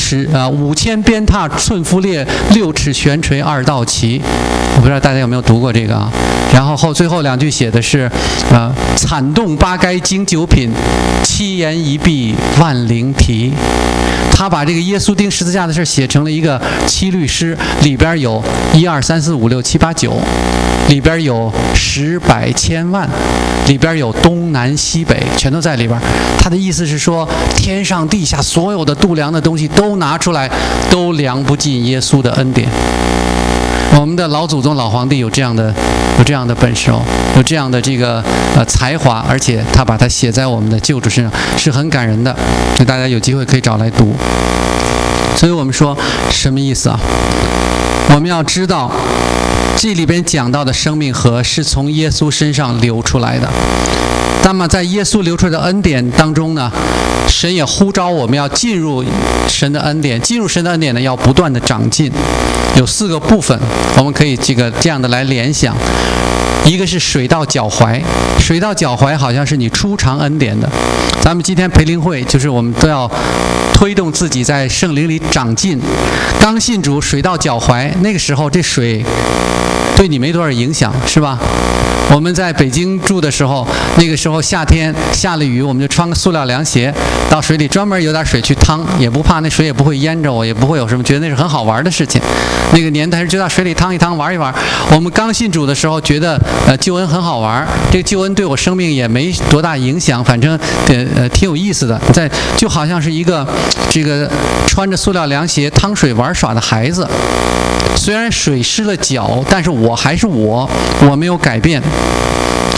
，5千鞭挞寸夫裂，6尺悬垂2道旗。我不知道大家有没有读过这个啊？然后最后2句写的是惨动8该经9品，7言1毕万灵题。他把这个耶稣钉十字架的事写成了一个7律诗，里边有1、2、3、4、5、6、7、8、9，里边有10、百、千、万，里边有东南西北，全都在里边。他的意思是说，天上地下所有的度量的东西都拿出来，都量不尽耶稣的恩典。我们的老祖宗老皇帝有这样的本事有这样的这个才华，而且他把它写在我们的救主身上，是很感人的。所以大家有机会可以找来读。所以我们说什么意思啊？我们要知道这里边讲到的生命河是从耶稣身上流出来的。那么在耶稣流出来的恩典当中呢，神也呼召我们要进入神的恩典。进入神的恩典呢，要不断的长进。有4个部分，我们可以这样的来联想。一个是水到脚踝，水到脚踝好像是你初尝恩典的。咱们今天培灵会就是我们都要推动自己在圣灵里长进。刚信主水到脚踝，那个时候这水对你没多少影响，是吧？我们在北京住的时候，那个时候夏天下了雨，我们就穿个塑料凉鞋到水里专门有点水去趟，也不怕那水也不会淹着我，也不会有什么，觉得那是很好玩的事情。那个年代是就到水里趟一趟玩一玩。我们刚信主的时候觉得救恩很好玩，这个救恩对我生命也没多大影响，反正挺有意思的。就好像是一个这个穿着塑料凉鞋趟水玩耍的孩子。虽然水湿了脚，但是我还是我没有改变。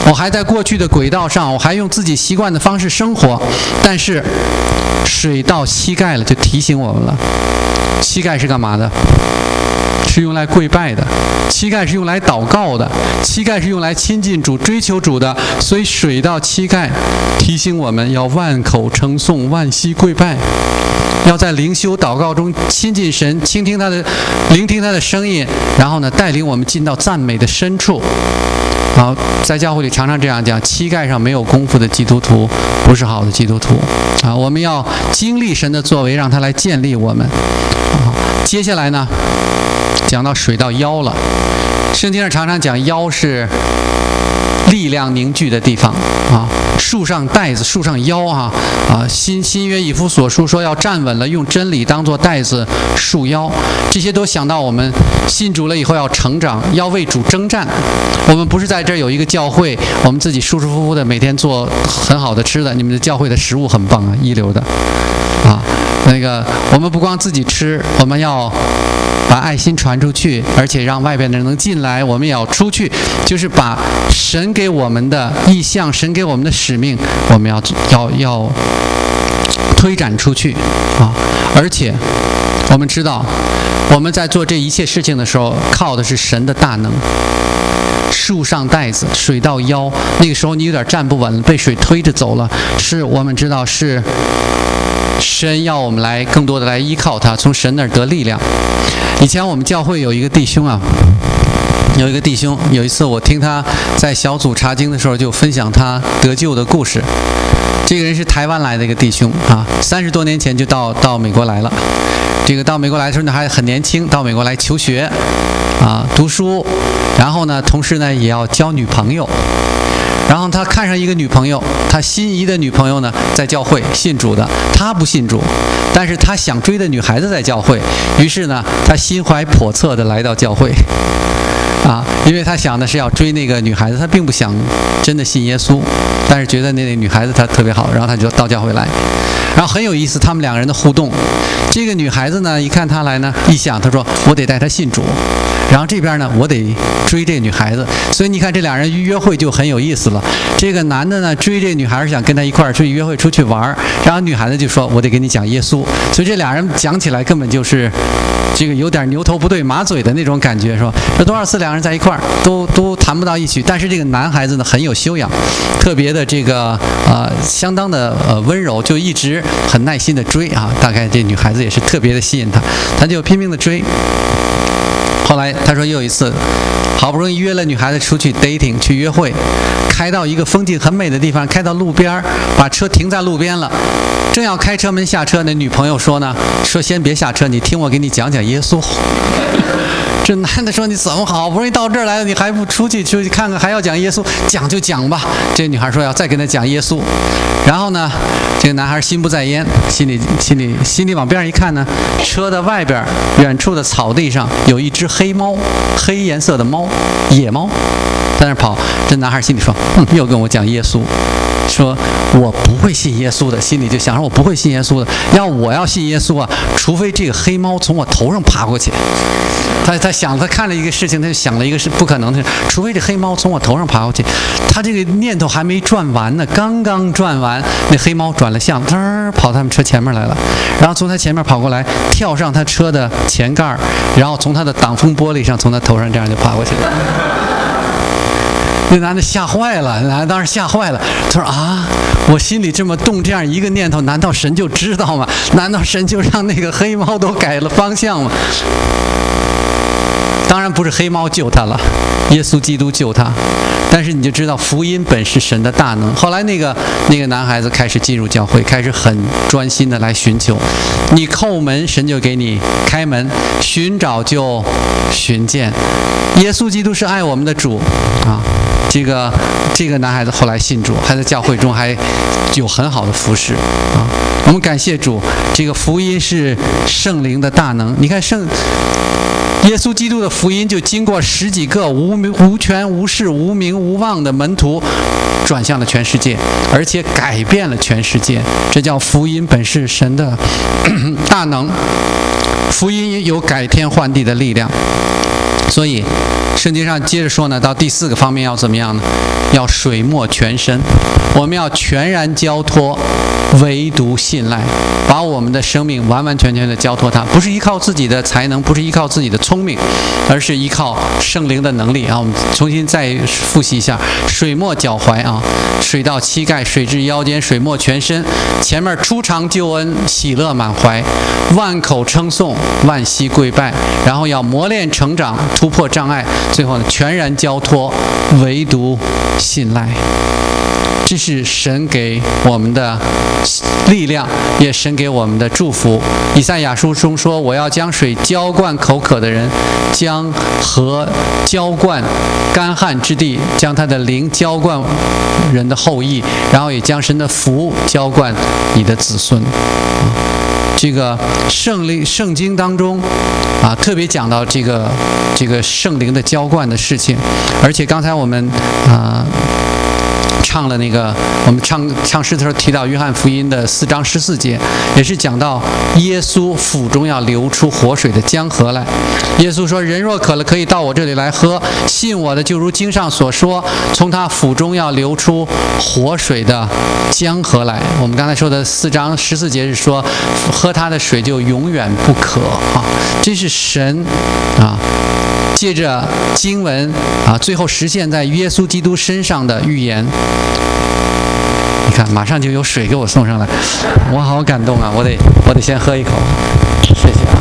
我还在过去的轨道上，我还用自己习惯的方式生活，但是水到膝盖了，就提醒我们了。膝盖是干嘛的？是用来跪拜的，膝盖是用来祷告的，膝盖是用来亲近主、追求主的。所以水到膝盖提醒我们要万口称颂、万膝跪拜，要在灵修祷告中亲近神，聆听他的声音，然后呢，带领我们进到赞美的深处。好，在教会里常常这样讲，膝盖上没有功夫的基督徒不是好的基督徒啊！我们要经历神的作为，让他来建立我们。接下来呢，讲到水到腰了。圣经上常常讲腰是力量凝聚的地方啊，束上带子，束上腰啊。新约以弗所书说要站稳了，用真理当作带子束腰，这些都想到我们信主了以后要成长，要为主征战。我们不是在这儿有一个教会，我们自己舒舒服服的每天做很好的吃的。你们的教会的食物很棒啊，一流的啊。我们不光自己吃，我们要把爱心传出去，而且让外边的人能进来。我们也要出去，就是把神给我们的意向、神给我们的使命，我们要推展出去啊！而且我们知道，我们在做这一切事情的时候，靠的是神的大能。束上带子，水到腰，那个时候你有点站不稳，被水推着走了，是我们知道是神要我们来更多的来依靠他，从神那儿得力量。以前我们教会有一个弟兄啊，有一次我听他在小组查经的时候就分享他得救的故事。这个人是台湾来的一个弟兄啊，30多年前就到美国来了。到美国来的时候呢还很年轻，到美国来求学啊，读书，然后呢同时呢也要交女朋友。然后他看上一个女朋友，他心仪的女朋友呢在教会信主的，他不信主，但是他想追的女孩子在教会，于是呢他心怀叵测的来到教会啊，因为他想的是要追那个女孩子，他并不想真的信耶稣，但是觉得那女孩子她特别好，然后他就到教会来。然后很有意思，他们两个人的互动。这个女孩子呢一看他来呢，一想，她说我得带她信主，然后这边呢我得追这个女孩子，所以你看这两人约会就很有意思了。这个男的呢追这个女孩，想跟她一块儿出去约会出去玩，然后女孩子就说我得给你讲耶稣，所以这俩人讲起来根本就是有点牛头不对马嘴的那种感觉，是吧？这多少次两人在一块儿都谈不到一起，但是这个男孩子呢很有修养，特别的相当的温柔，就一直很耐心的追啊。大概这女孩子也是特别的吸引他就拼命的追。后来他说又有一次，好不容易约了女孩子出去 dating 去约会，开到一个风景很美的地方，开到路边，把车停在路边了。正要开车门下车，那女朋友说先别下车，你听我给你讲讲耶稣。这男的说你怎么好不容易到这儿来了，你还不出去看看，还要讲耶稣？讲就讲吧。这女孩说要再跟他讲耶稣。然后呢，这个男孩心不在焉，心里往边上一看呢，车的外边远处的草地上有一只黑猫，黑颜色的猫，野猫在那跑。这男孩心里说又跟我讲耶稣，说我不会信耶稣的，心里就想说我不会信耶稣的，我要信耶稣啊，除非这个黑猫从我头上爬过去。他看了一个事情，他就想了一个是不可能的，除非这黑猫从我头上爬过去。他这个念头还没转完呢，刚刚转完，那黑猫转了向，跑他们车前面来了，然后从他前面跑过来，跳上他车的前盖，然后从他的挡风玻璃上，从他头上这样就爬过去了。那男的吓坏了，男的当时吓坏了，他说啊，我心里这么动这样一个念头，难道神就知道吗？难道神就让那个黑猫都改了方向吗？当然不是黑猫救他了，耶稣基督救他。但是你就知道福音本是神的大能。后来那个男孩子开始进入教会，开始很专心的来寻求。你叩门，神就给你开门；寻找就寻见。耶稣基督是爱我们的主啊。这个男孩子后来信主，还在教会中还有很好的服侍啊。我们感谢主，这个福音是圣灵的大能。你看耶稣基督的福音就经过10几个无权无势无名无望的门徒，转向了全世界，而且改变了全世界。这叫福音本是神的大能，福音有改天换地的力量。所以圣经上接着说呢，到第4个方面要怎么样呢？要水没全身，我们要全然交托，唯独信赖，把我们的生命完完全全的交托他，不是依靠自己的才能，不是依靠自己的聪明，而是依靠圣灵的能力啊！我们重新再复习一下：水没脚踝啊，水到膝盖，水至腰间，水没全身。前面初尝救恩，喜乐满怀，万口称颂，万膝跪拜，然后要磨练成长，突破障碍，最后呢，全然交托，唯独信赖。这是神给我们的力量，也神给我们的祝福。以赛亚书中说：“我要将水浇灌口渴的人，将河浇灌干旱之地，将他的灵浇灌人的后裔，然后也将神的福浇灌你的子孙。”这个圣经当中啊，特别讲到这个圣灵的浇灌的事情，而且刚才我们唱了那个，我们唱诗的时候提到约翰福音的4章14节，也是讲到耶稣腹中要流出活水的江河来。耶稣说：“人若渴了，可以到我这里来喝，信我的，就如经上所说，从他腹中要流出活水的江河来。”我们刚才说的4章14节是说，喝他的水就永远不渴啊！这是神啊，借着经文啊，最后实现在耶稣基督身上的预言。你看，马上就有水给我送上来，我好感动啊！我得先喝一口，谢谢啊。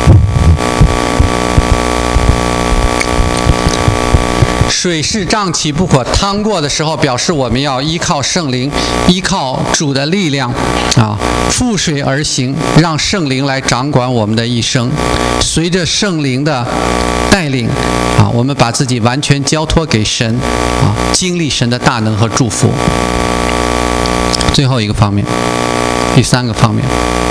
水是胀起不可趟过的时候，表示我们要依靠圣灵，依靠主的力量啊，覆水而行，让圣灵来掌管我们的一生。随着圣灵的带领啊，我们把自己完全交托给神啊，经历神的大能和祝福。最后一个方面，第3个方面。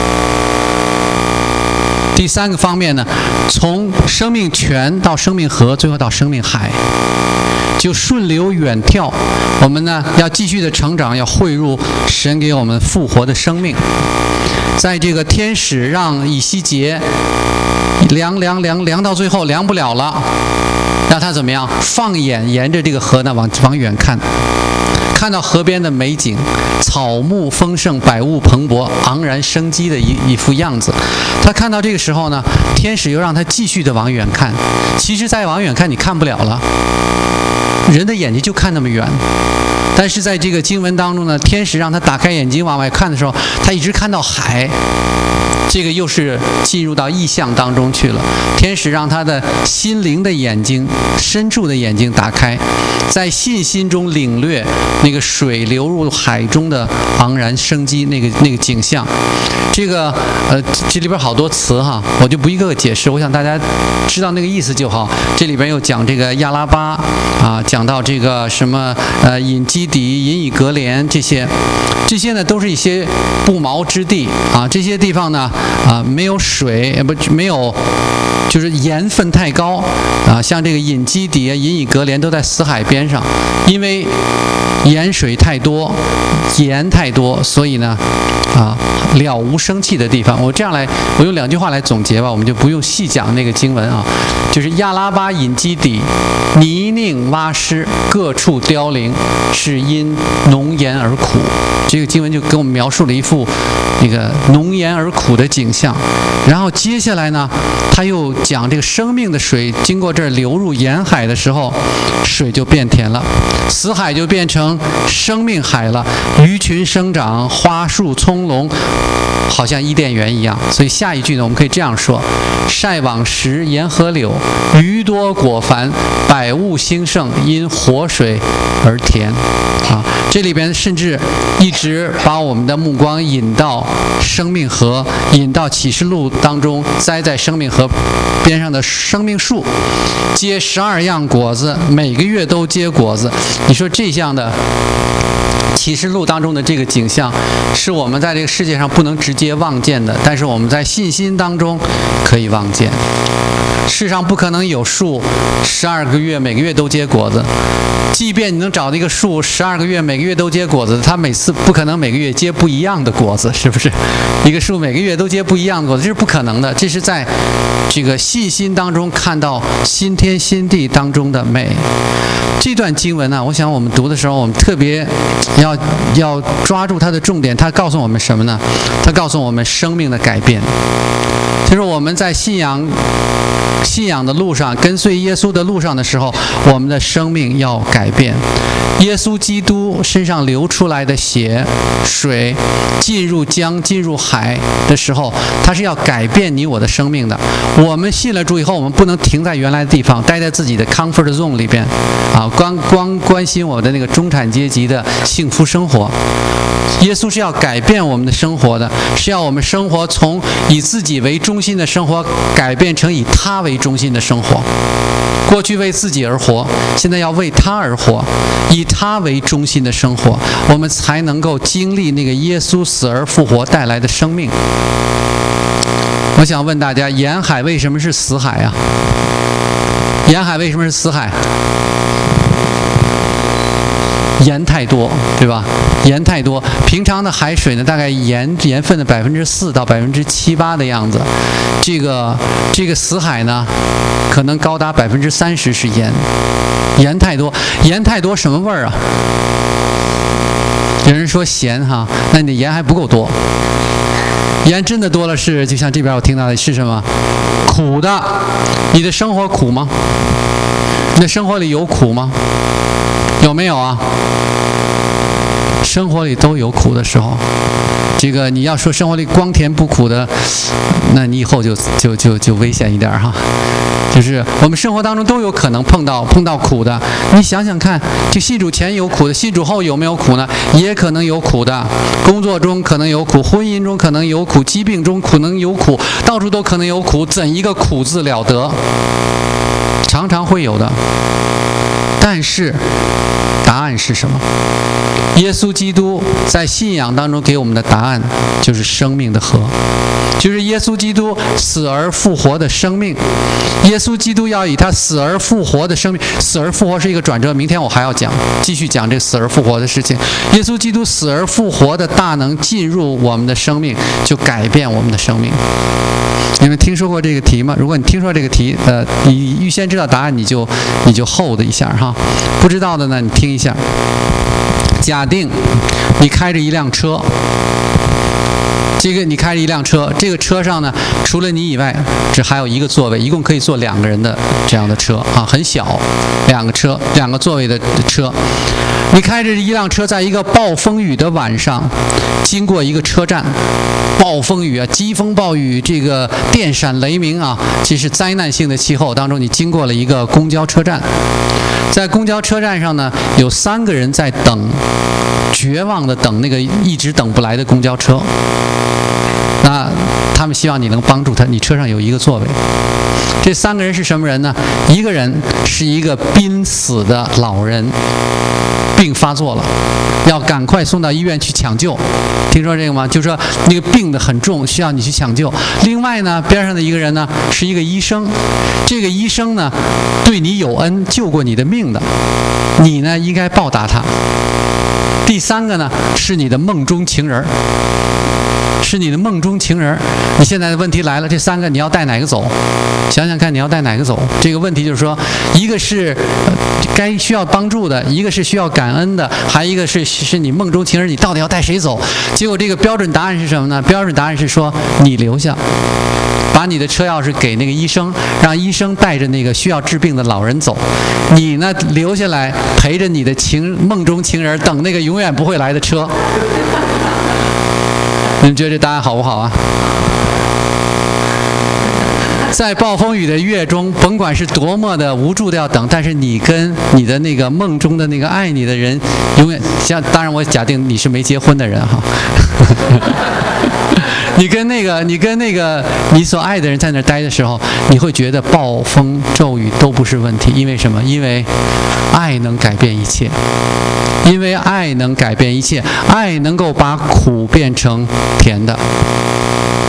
第3个方面呢，从生命泉到生命河，最后到生命海，就顺流远眺。我们呢要继续的成长，要汇入神给我们复活的生命。在这个天使让以西结量到最后量不了了，让他怎么样？放眼沿着这个河呢往远看，看到河边的美景，草木丰盛，百物蓬勃，昂然生机的一副样子。他看到这个时候呢，天使又让他继续的往远看。其实再往远看你看不了了，人的眼睛就看那么远。但是在这个经文当中呢，天使让他打开眼睛往外看的时候，他一直看到海。这个又是进入到意象当中去了。天使让他的心灵的眼睛，深处的眼睛打开，在信心中领略那个水流入海中的昂然生机，那个景象。这里边好多词哈，我就不一个个解释，我想大家知道那个意思就好。这里边又讲这个亚拉巴啊，讲到这个什么隐基底、隐以格连，这些呢都是一些不毛之地啊，这些地方呢没有水，没有，就是盐分太高啊，像这个隐基底啊、隐以格连都在死海边上，因为盐水太多，盐太多，所以呢了无生气的地方。我用2句话来总结吧，我们就不用细讲那个经文啊，就是亚拉巴隐基底，泥泞洼湿，各处凋零，是因浓盐而苦。这个经文就给我们描述了一幅那个浓盐而苦的景象。然后接下来呢，他又讲这个生命的水经过这儿流入沿海的时候，水就变甜了，死海就变成生命海了，鱼群生长，花树葱茏，好像伊甸园一样。所以下一句呢，我们可以这样说：晒网时沿河柳，鱼多果繁，百物兴盛，因活水而甜。这里边甚至一直把我们的目光引到生命河，引到启示录当中栽在生命河边上的生命树，结12样果子，每个月都结果子。你说这样的启示录当中的这个景象，是我们在这个世界上不能直接望见的，但是我们在信心当中可以望见。 世上不可能有树12个月每个月都结果子。即便你能找到一个树12个月每个月都结果子，它每次不可能每个月结不一样的果子，是不是？一个树每个月都结不一样的果子，这是不可能的。这是在这个细心当中看到新天新地当中的美。这段经文呢，我想我们读的时候，我们特别要抓住它的重点。它告诉我们什么呢？它告诉我们生命的改变，就是我们在信仰的路上，跟随耶稣的路上的时候，我们的生命要改变。耶稣基督身上流出来的血水进入江进入海的时候，它是要改变你我的生命的。我们信了主以后，我们不能停在原来的地方，待在自己的 comfort zone 里边啊，光关心我的那个中产阶级的幸福生活。耶稣是要改变我们的生活的，是要我们生活从以自己为中心的生活改变成以他为中心的生活。过去为自己而活，现在要为他而活，以他为中心的生活，我们才能够经历那个耶稣死而复活带来的生命。我想问大家，沿海为什么是死海啊？沿海为什么是死海？盐太多，对吧？盐太多，平常的海水呢，大概盐分的4%到7%、8%的样子。这个死海呢，可能高达30%是盐，盐太多，盐太多什么味儿啊？有人说咸哈，那你的盐还不够多。盐真的多了是，就像这边我听到的是什么？苦的。你的生活苦吗？你的生活里有苦吗？有没有啊？生活里都有苦的时候。这个你要说生活里光甜不苦的，那你以后就危险一点哈。就是我们生活当中都有可能碰到苦的。你想想看，就信主前有苦的，信主后有没有苦呢？也可能有苦的。工作中可能有苦，婚姻中可能有苦，疾病中可能有苦，到处都可能有苦。怎一个苦字了得？常常会有的。但是答案是什么？耶稣基督在信仰当中给我们的答案就是生命的河，就是耶稣基督死而复活的生命。耶稣基督要以他死而复活的生命，死而复活是一个转折，明天我还要继续讲这死而复活的事情。耶稣基督死而复活的大能进入我们的生命，就改变我们的生命。你们听说过这个题吗？如果你听说这个题，你预先知道答案，你就hold一下哈。不知道的呢，你听一下。假定你开着一辆车，你开着一辆车，这个车上呢，除了你以外，只还有一个座位，一共可以坐2个人的这样的车啊，很小，2个座位的车。你开着一辆车，在一个暴风雨的晚上，经过一个车站，暴风雨啊，疾风暴雨，这个电闪雷鸣啊，这是灾难性的气候当中，你经过了一个公交车站。在公交车站上呢，有3个人在等，绝望的等那个一直等不来的公交车。那他们希望你能帮助他，你车上有一个座位。这3个人是什么人呢？一个人是一个濒死的老人，病发作了，要赶快送到医院去抢救。听说这个吗？就是说那个病得很重，需要你去抢救。另外呢，边上的一个人呢是一个医生，这个医生呢对你有恩，救过你的命的，你呢应该报答他。第3个呢是你的梦中情人，是你的梦中情人。你现在的问题来了，这3个你要带哪个走？想想看，你要带哪个走？这个问题就是说，一个是该需要帮助的，一个是需要感恩的，还一个是你梦中情人，你到底要带谁走？结果这个标准答案是什么呢？标准答案是说你留下，把你的车钥匙给那个医生，让医生带着那个需要治病的老人走，你呢留下来陪着你的梦中情人，等那个永远不会来的车。你们觉得这答案好不好啊？在暴风雨的月中，甭管是多么的无助的要等，但是你跟你的那个梦中的那个爱你的人，永远当然我假定你是没结婚的人哈。你跟那个你所爱的人在那儿待的时候，你会觉得暴风骤雨都不是问题，因为什么？因为爱能改变一切。因为爱能改变一切，爱能够把苦变成甜的。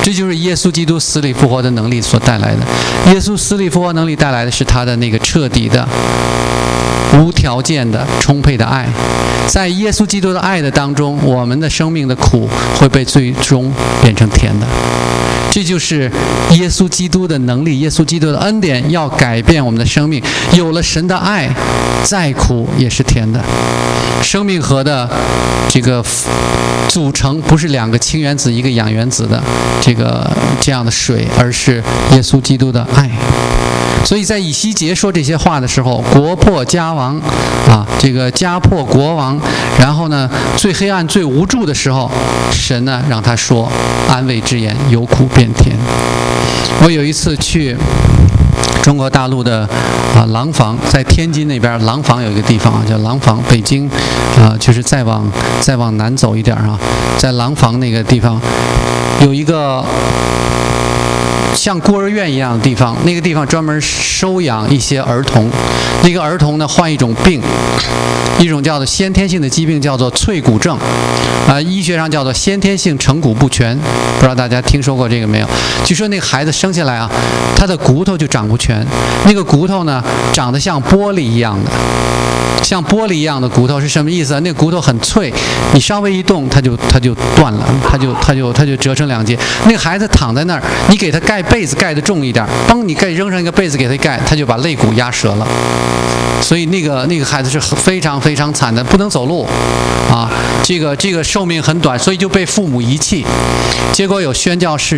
这就是耶稣基督死里复活的能力所带来的。耶稣死里复活能力带来的是他的那个彻底的、无条件的、充沛的爱。在耶稣基督的爱的当中，我们的生命的苦会被最终变成甜的。这就是耶稣基督的能力，耶稣基督的恩典要改变我们的生命。有了神的爱，再苦也是甜的。生命河的这个组成不是2个氢原子一个氧原子的这样的水，而是耶稣基督的爱。所以在以西结说这些话的时候，国破家亡这个家破国亡，然后呢最黑暗最无助的时候，神呢让他说安慰之言，由苦变甜。我有一次去中国大陆的廊坊，在天津那边廊坊有一个地方叫廊坊，北京就是再往南走一点在廊坊那个地方有一个像孤儿院一样的地方，那个地方专门收养一些儿童。那个儿童呢患一种病，一种叫做先天性的疾病，叫做脆骨症，医学上叫做先天性成骨不全。不知道大家听说过这个没有？据说那个孩子生下来他的骨头就长不全，那个骨头呢长得像玻璃一样的。像玻璃一样的骨头是什么意思？那个骨头很脆，你稍微一动它就断了，它就折成2截。那个孩子躺在那儿，你给他盖被子盖得重一点，当你扔上一个被子给他盖，他就把肋骨压折了。所以那个孩子是非常非常惨的，不能走路这个寿命很短，所以就被父母遗弃。结果有宣教士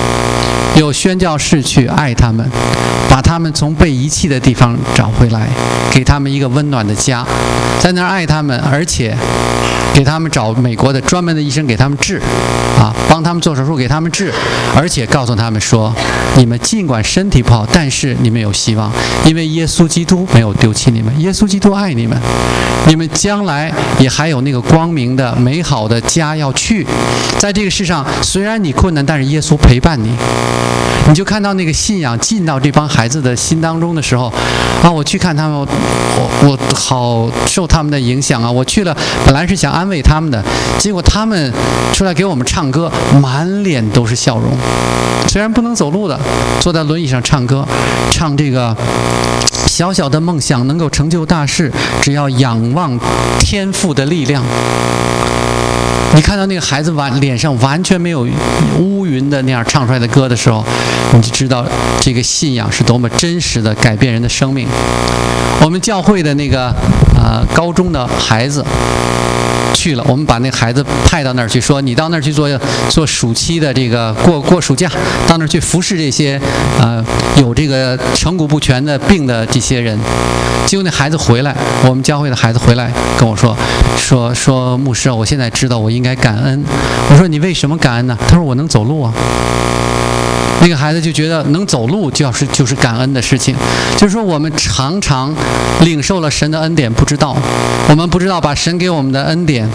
去爱他们，把他们从被遗弃的地方找回来，给他们一个温暖的家，在那儿爱他们，而且给他们找美国的专门的医生给他们治帮他们做手术给他们治，而且告诉他们说，你们尽管身体不好，但是你们有希望，因为耶稣基督没有丢弃你们，耶稣基督爱你们，你们将来也还有那个光明的美好的家要去。在这个世上虽然你困难，但是耶稣陪伴你。你就看到那个信仰进到这帮孩子的心当中的时候我去看他们，我好受他们的影响我去了本来是想安慰他们的，结果他们出来给我们唱歌，满脸都是笑容。虽然不能走路的，坐在轮椅上唱歌，唱这个小小的梦想能够成就大事，只要仰望天父的力量。你看到那个孩子脸上完全没有乌云的那样唱出来的歌的时候，你就知道这个信仰是多么真实的改变人的生命。我们教会的那个高中的孩子去了，我们把那孩子派到那儿去，说你到那儿去做暑期的这个过暑假，到那儿去服侍这些有这个成骨不全的病的这些人。结果那孩子回来，我们教会的孩子回来跟我说牧师，我现在知道我应该感恩。我说你为什么感恩呢？他说我能走路那个孩子就觉得能走路就是感恩的事情。就是说我们常常领受了神的恩典，我们不知道把神给我们的恩典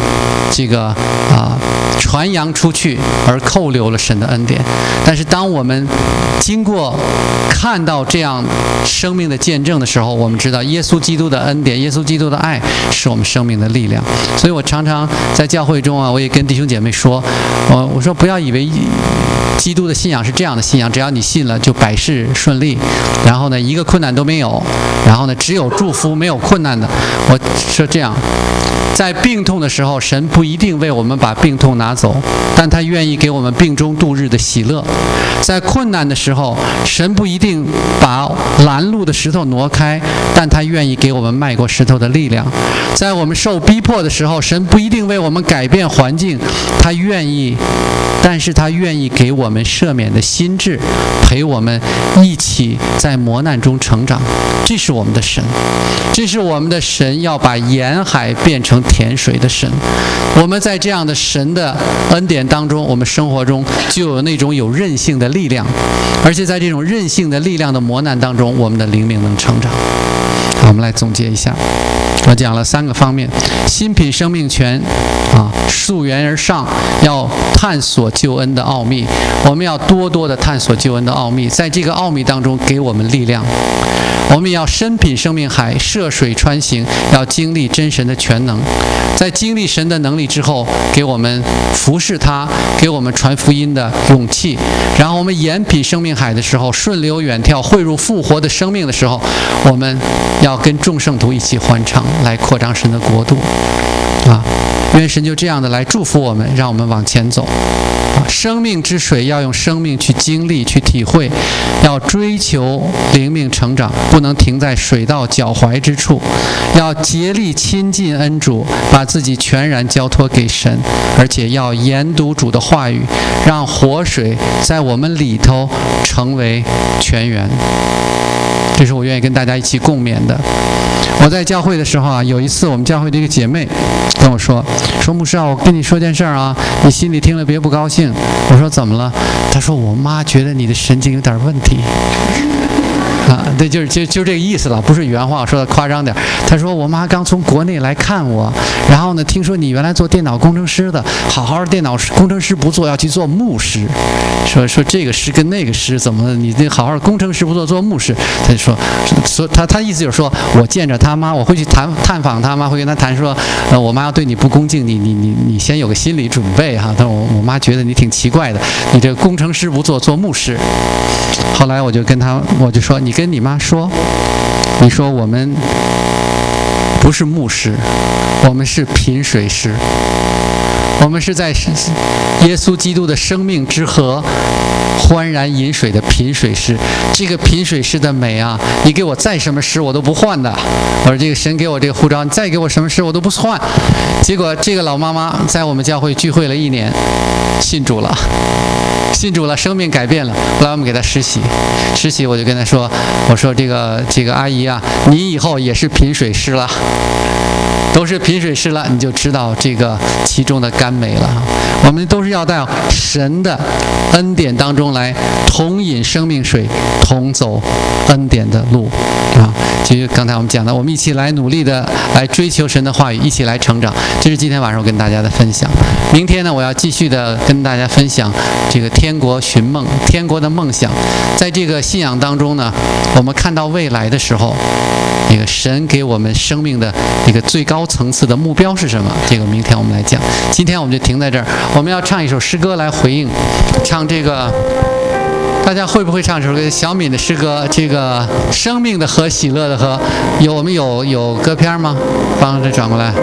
传扬出去，而扣留了神的恩典。但是当我们经过看到这样生命的见证的时候，我们知道耶稣基督的恩典，耶稣基督的爱是我们生命的力量。所以我常常在教会中我也跟弟兄姐妹说，我说不要以为基督的信仰是这样的信仰，只要你信了就百事顺利，然后呢一个困难都没有，然后呢只有祝福没有困难的。我说这样，在病痛的时候，神不一定为我们把病痛拿走，但他愿意给我们病中度日的喜乐。在困难的时候，神不一定把拦路的石头挪开，但他愿意给我们迈过石头的力量。在我们受逼迫的时候，神不一定为我们改变环境，但是他愿意给我们赦免的心智，陪我们一起在磨难中成长。这是我们的神，这是我们的神要把沿海变成甜水的神。我们在这样的神的恩典当中，我们生活中就有那种有韧性的力量，而且在这种韧性的力量的磨难当中，我们的灵命能成长。好，我们来总结一下，我讲了3个方面：新品生命权溯源而上，要探索救恩的奥秘，我们要多多的探索救恩的奥秘，在这个奥秘当中给我们力量。 我们也要深品生命海，涉水穿行，要经历真神的全能。在经历神的能力之后，给我们服侍他，给我们传福音的勇气。然后我们沿品生命海的时候，顺流远眺，汇入复活的生命的时候，我们要跟众圣徒一起欢唱，来扩张神的国度。愿神就这样的来祝福我们，让我们往前走。生命之水要用生命去经历、去体会，要追求灵命成长，不能停在水到脚踝之处，要竭力亲近恩主，把自己全然交托给神，而且要研读主的话语，让活水在我们里头成为泉源。这是我愿意跟大家一起共勉的。我在教会的时候有一次我们教会的一个姐妹跟我说牧师我跟你说件事儿你心里听了别不高兴。我说怎么了？她说我妈觉得你的神经有点问题。对，就这个意思了，不是原话，说的夸张点。他说我妈刚从国内来看我，然后呢，听说你原来做电脑工程师的，好好的电脑工程师不做，要去做牧师。说这个师跟那个师怎么，你这好好的工程师不做，做牧师。他就说他意思就是说我见着他妈，我会去探访他妈，会跟他谈说，我妈要对你不恭敬，你先有个心理准备哈。他说我妈觉得你挺奇怪的，你这个工程师不做，做牧师。后来我就说你跟你妈说，你说我们不是牧师，我们是品水师，我们是在耶稣基督的生命之河欢然饮水的品水师。这个品水师的美你给我再什么师我都不换的。我说这个神给我这个护照，你再给我什么师我都不换。结果这个老妈妈在我们教会聚会了1年，信主了，生命改变了。后来我们给她实习，我就跟她说，我说这个阿姨你以后也是品水师了，都是品水师了，你就知道这个其中的甘美了。我们都是要到神的恩典当中来同饮生命水，同走恩典的路其实刚才我们讲的，我们一起来努力的来追求神的话语，一起来成长。这是今天晚上我跟大家的分享。明天呢，我要继续的跟大家分享这个天国寻梦，天国的梦想。在这个信仰当中呢，我们看到未来的时候，这个神给我们生命的一个最高层次的目标是什么？这个明天我们来讲。今天我们就停在这儿。我们要唱一首诗歌来回应，唱这个。大家会不会唱这首歌？小敏的诗歌，这个生命的河，喜乐的河，我们有歌片吗？帮着转过来。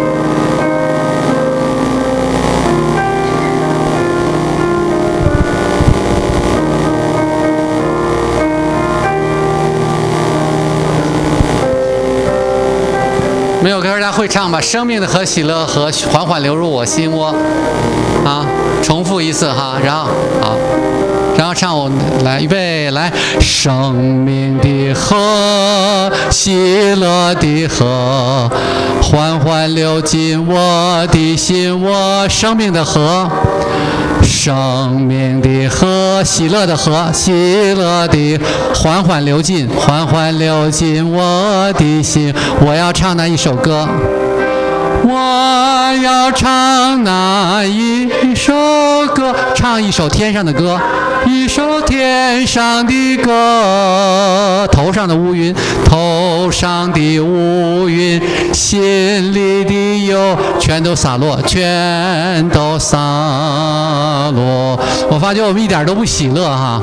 没有歌，大家会唱吧？生命的河，喜乐河，缓缓流入我心窝。重复一次然后好。然后唱，我来预备来，生命的河，喜乐的河，缓缓流进我的心窝。生命的河，生命的河，喜乐的河，喜乐的缓缓流进我的心。我要唱那一首歌。我要唱那一首歌，唱一首天上的歌，一首天上的歌。头上的乌云，心里的忧全都洒落。我发觉我们一点都不喜乐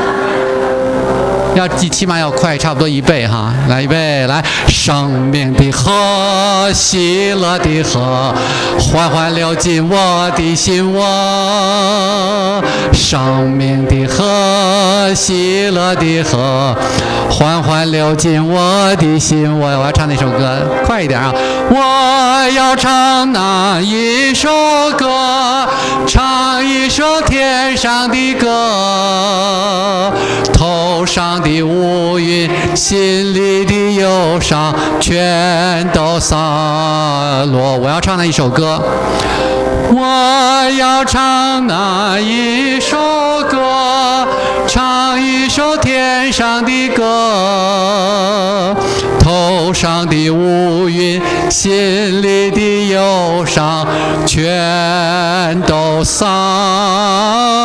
起码要快，差不多1倍来，预备来，生命的河，喜乐的河，缓缓流进我的心窝。生命的河，喜乐的河，缓缓流进我的心窝。我要唱那首歌，快一点我要唱那一首歌，唱一首天上的歌。头上的乌云，心里的忧伤全都洒落。我要唱那一首歌，我要唱那一首歌，唱一首天上的歌。头上的乌云，心里的忧伤全都洒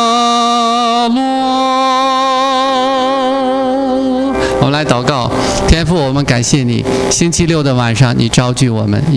落。我们来祷告。 天父，我们感谢你，星期六的晚上你召聚我们。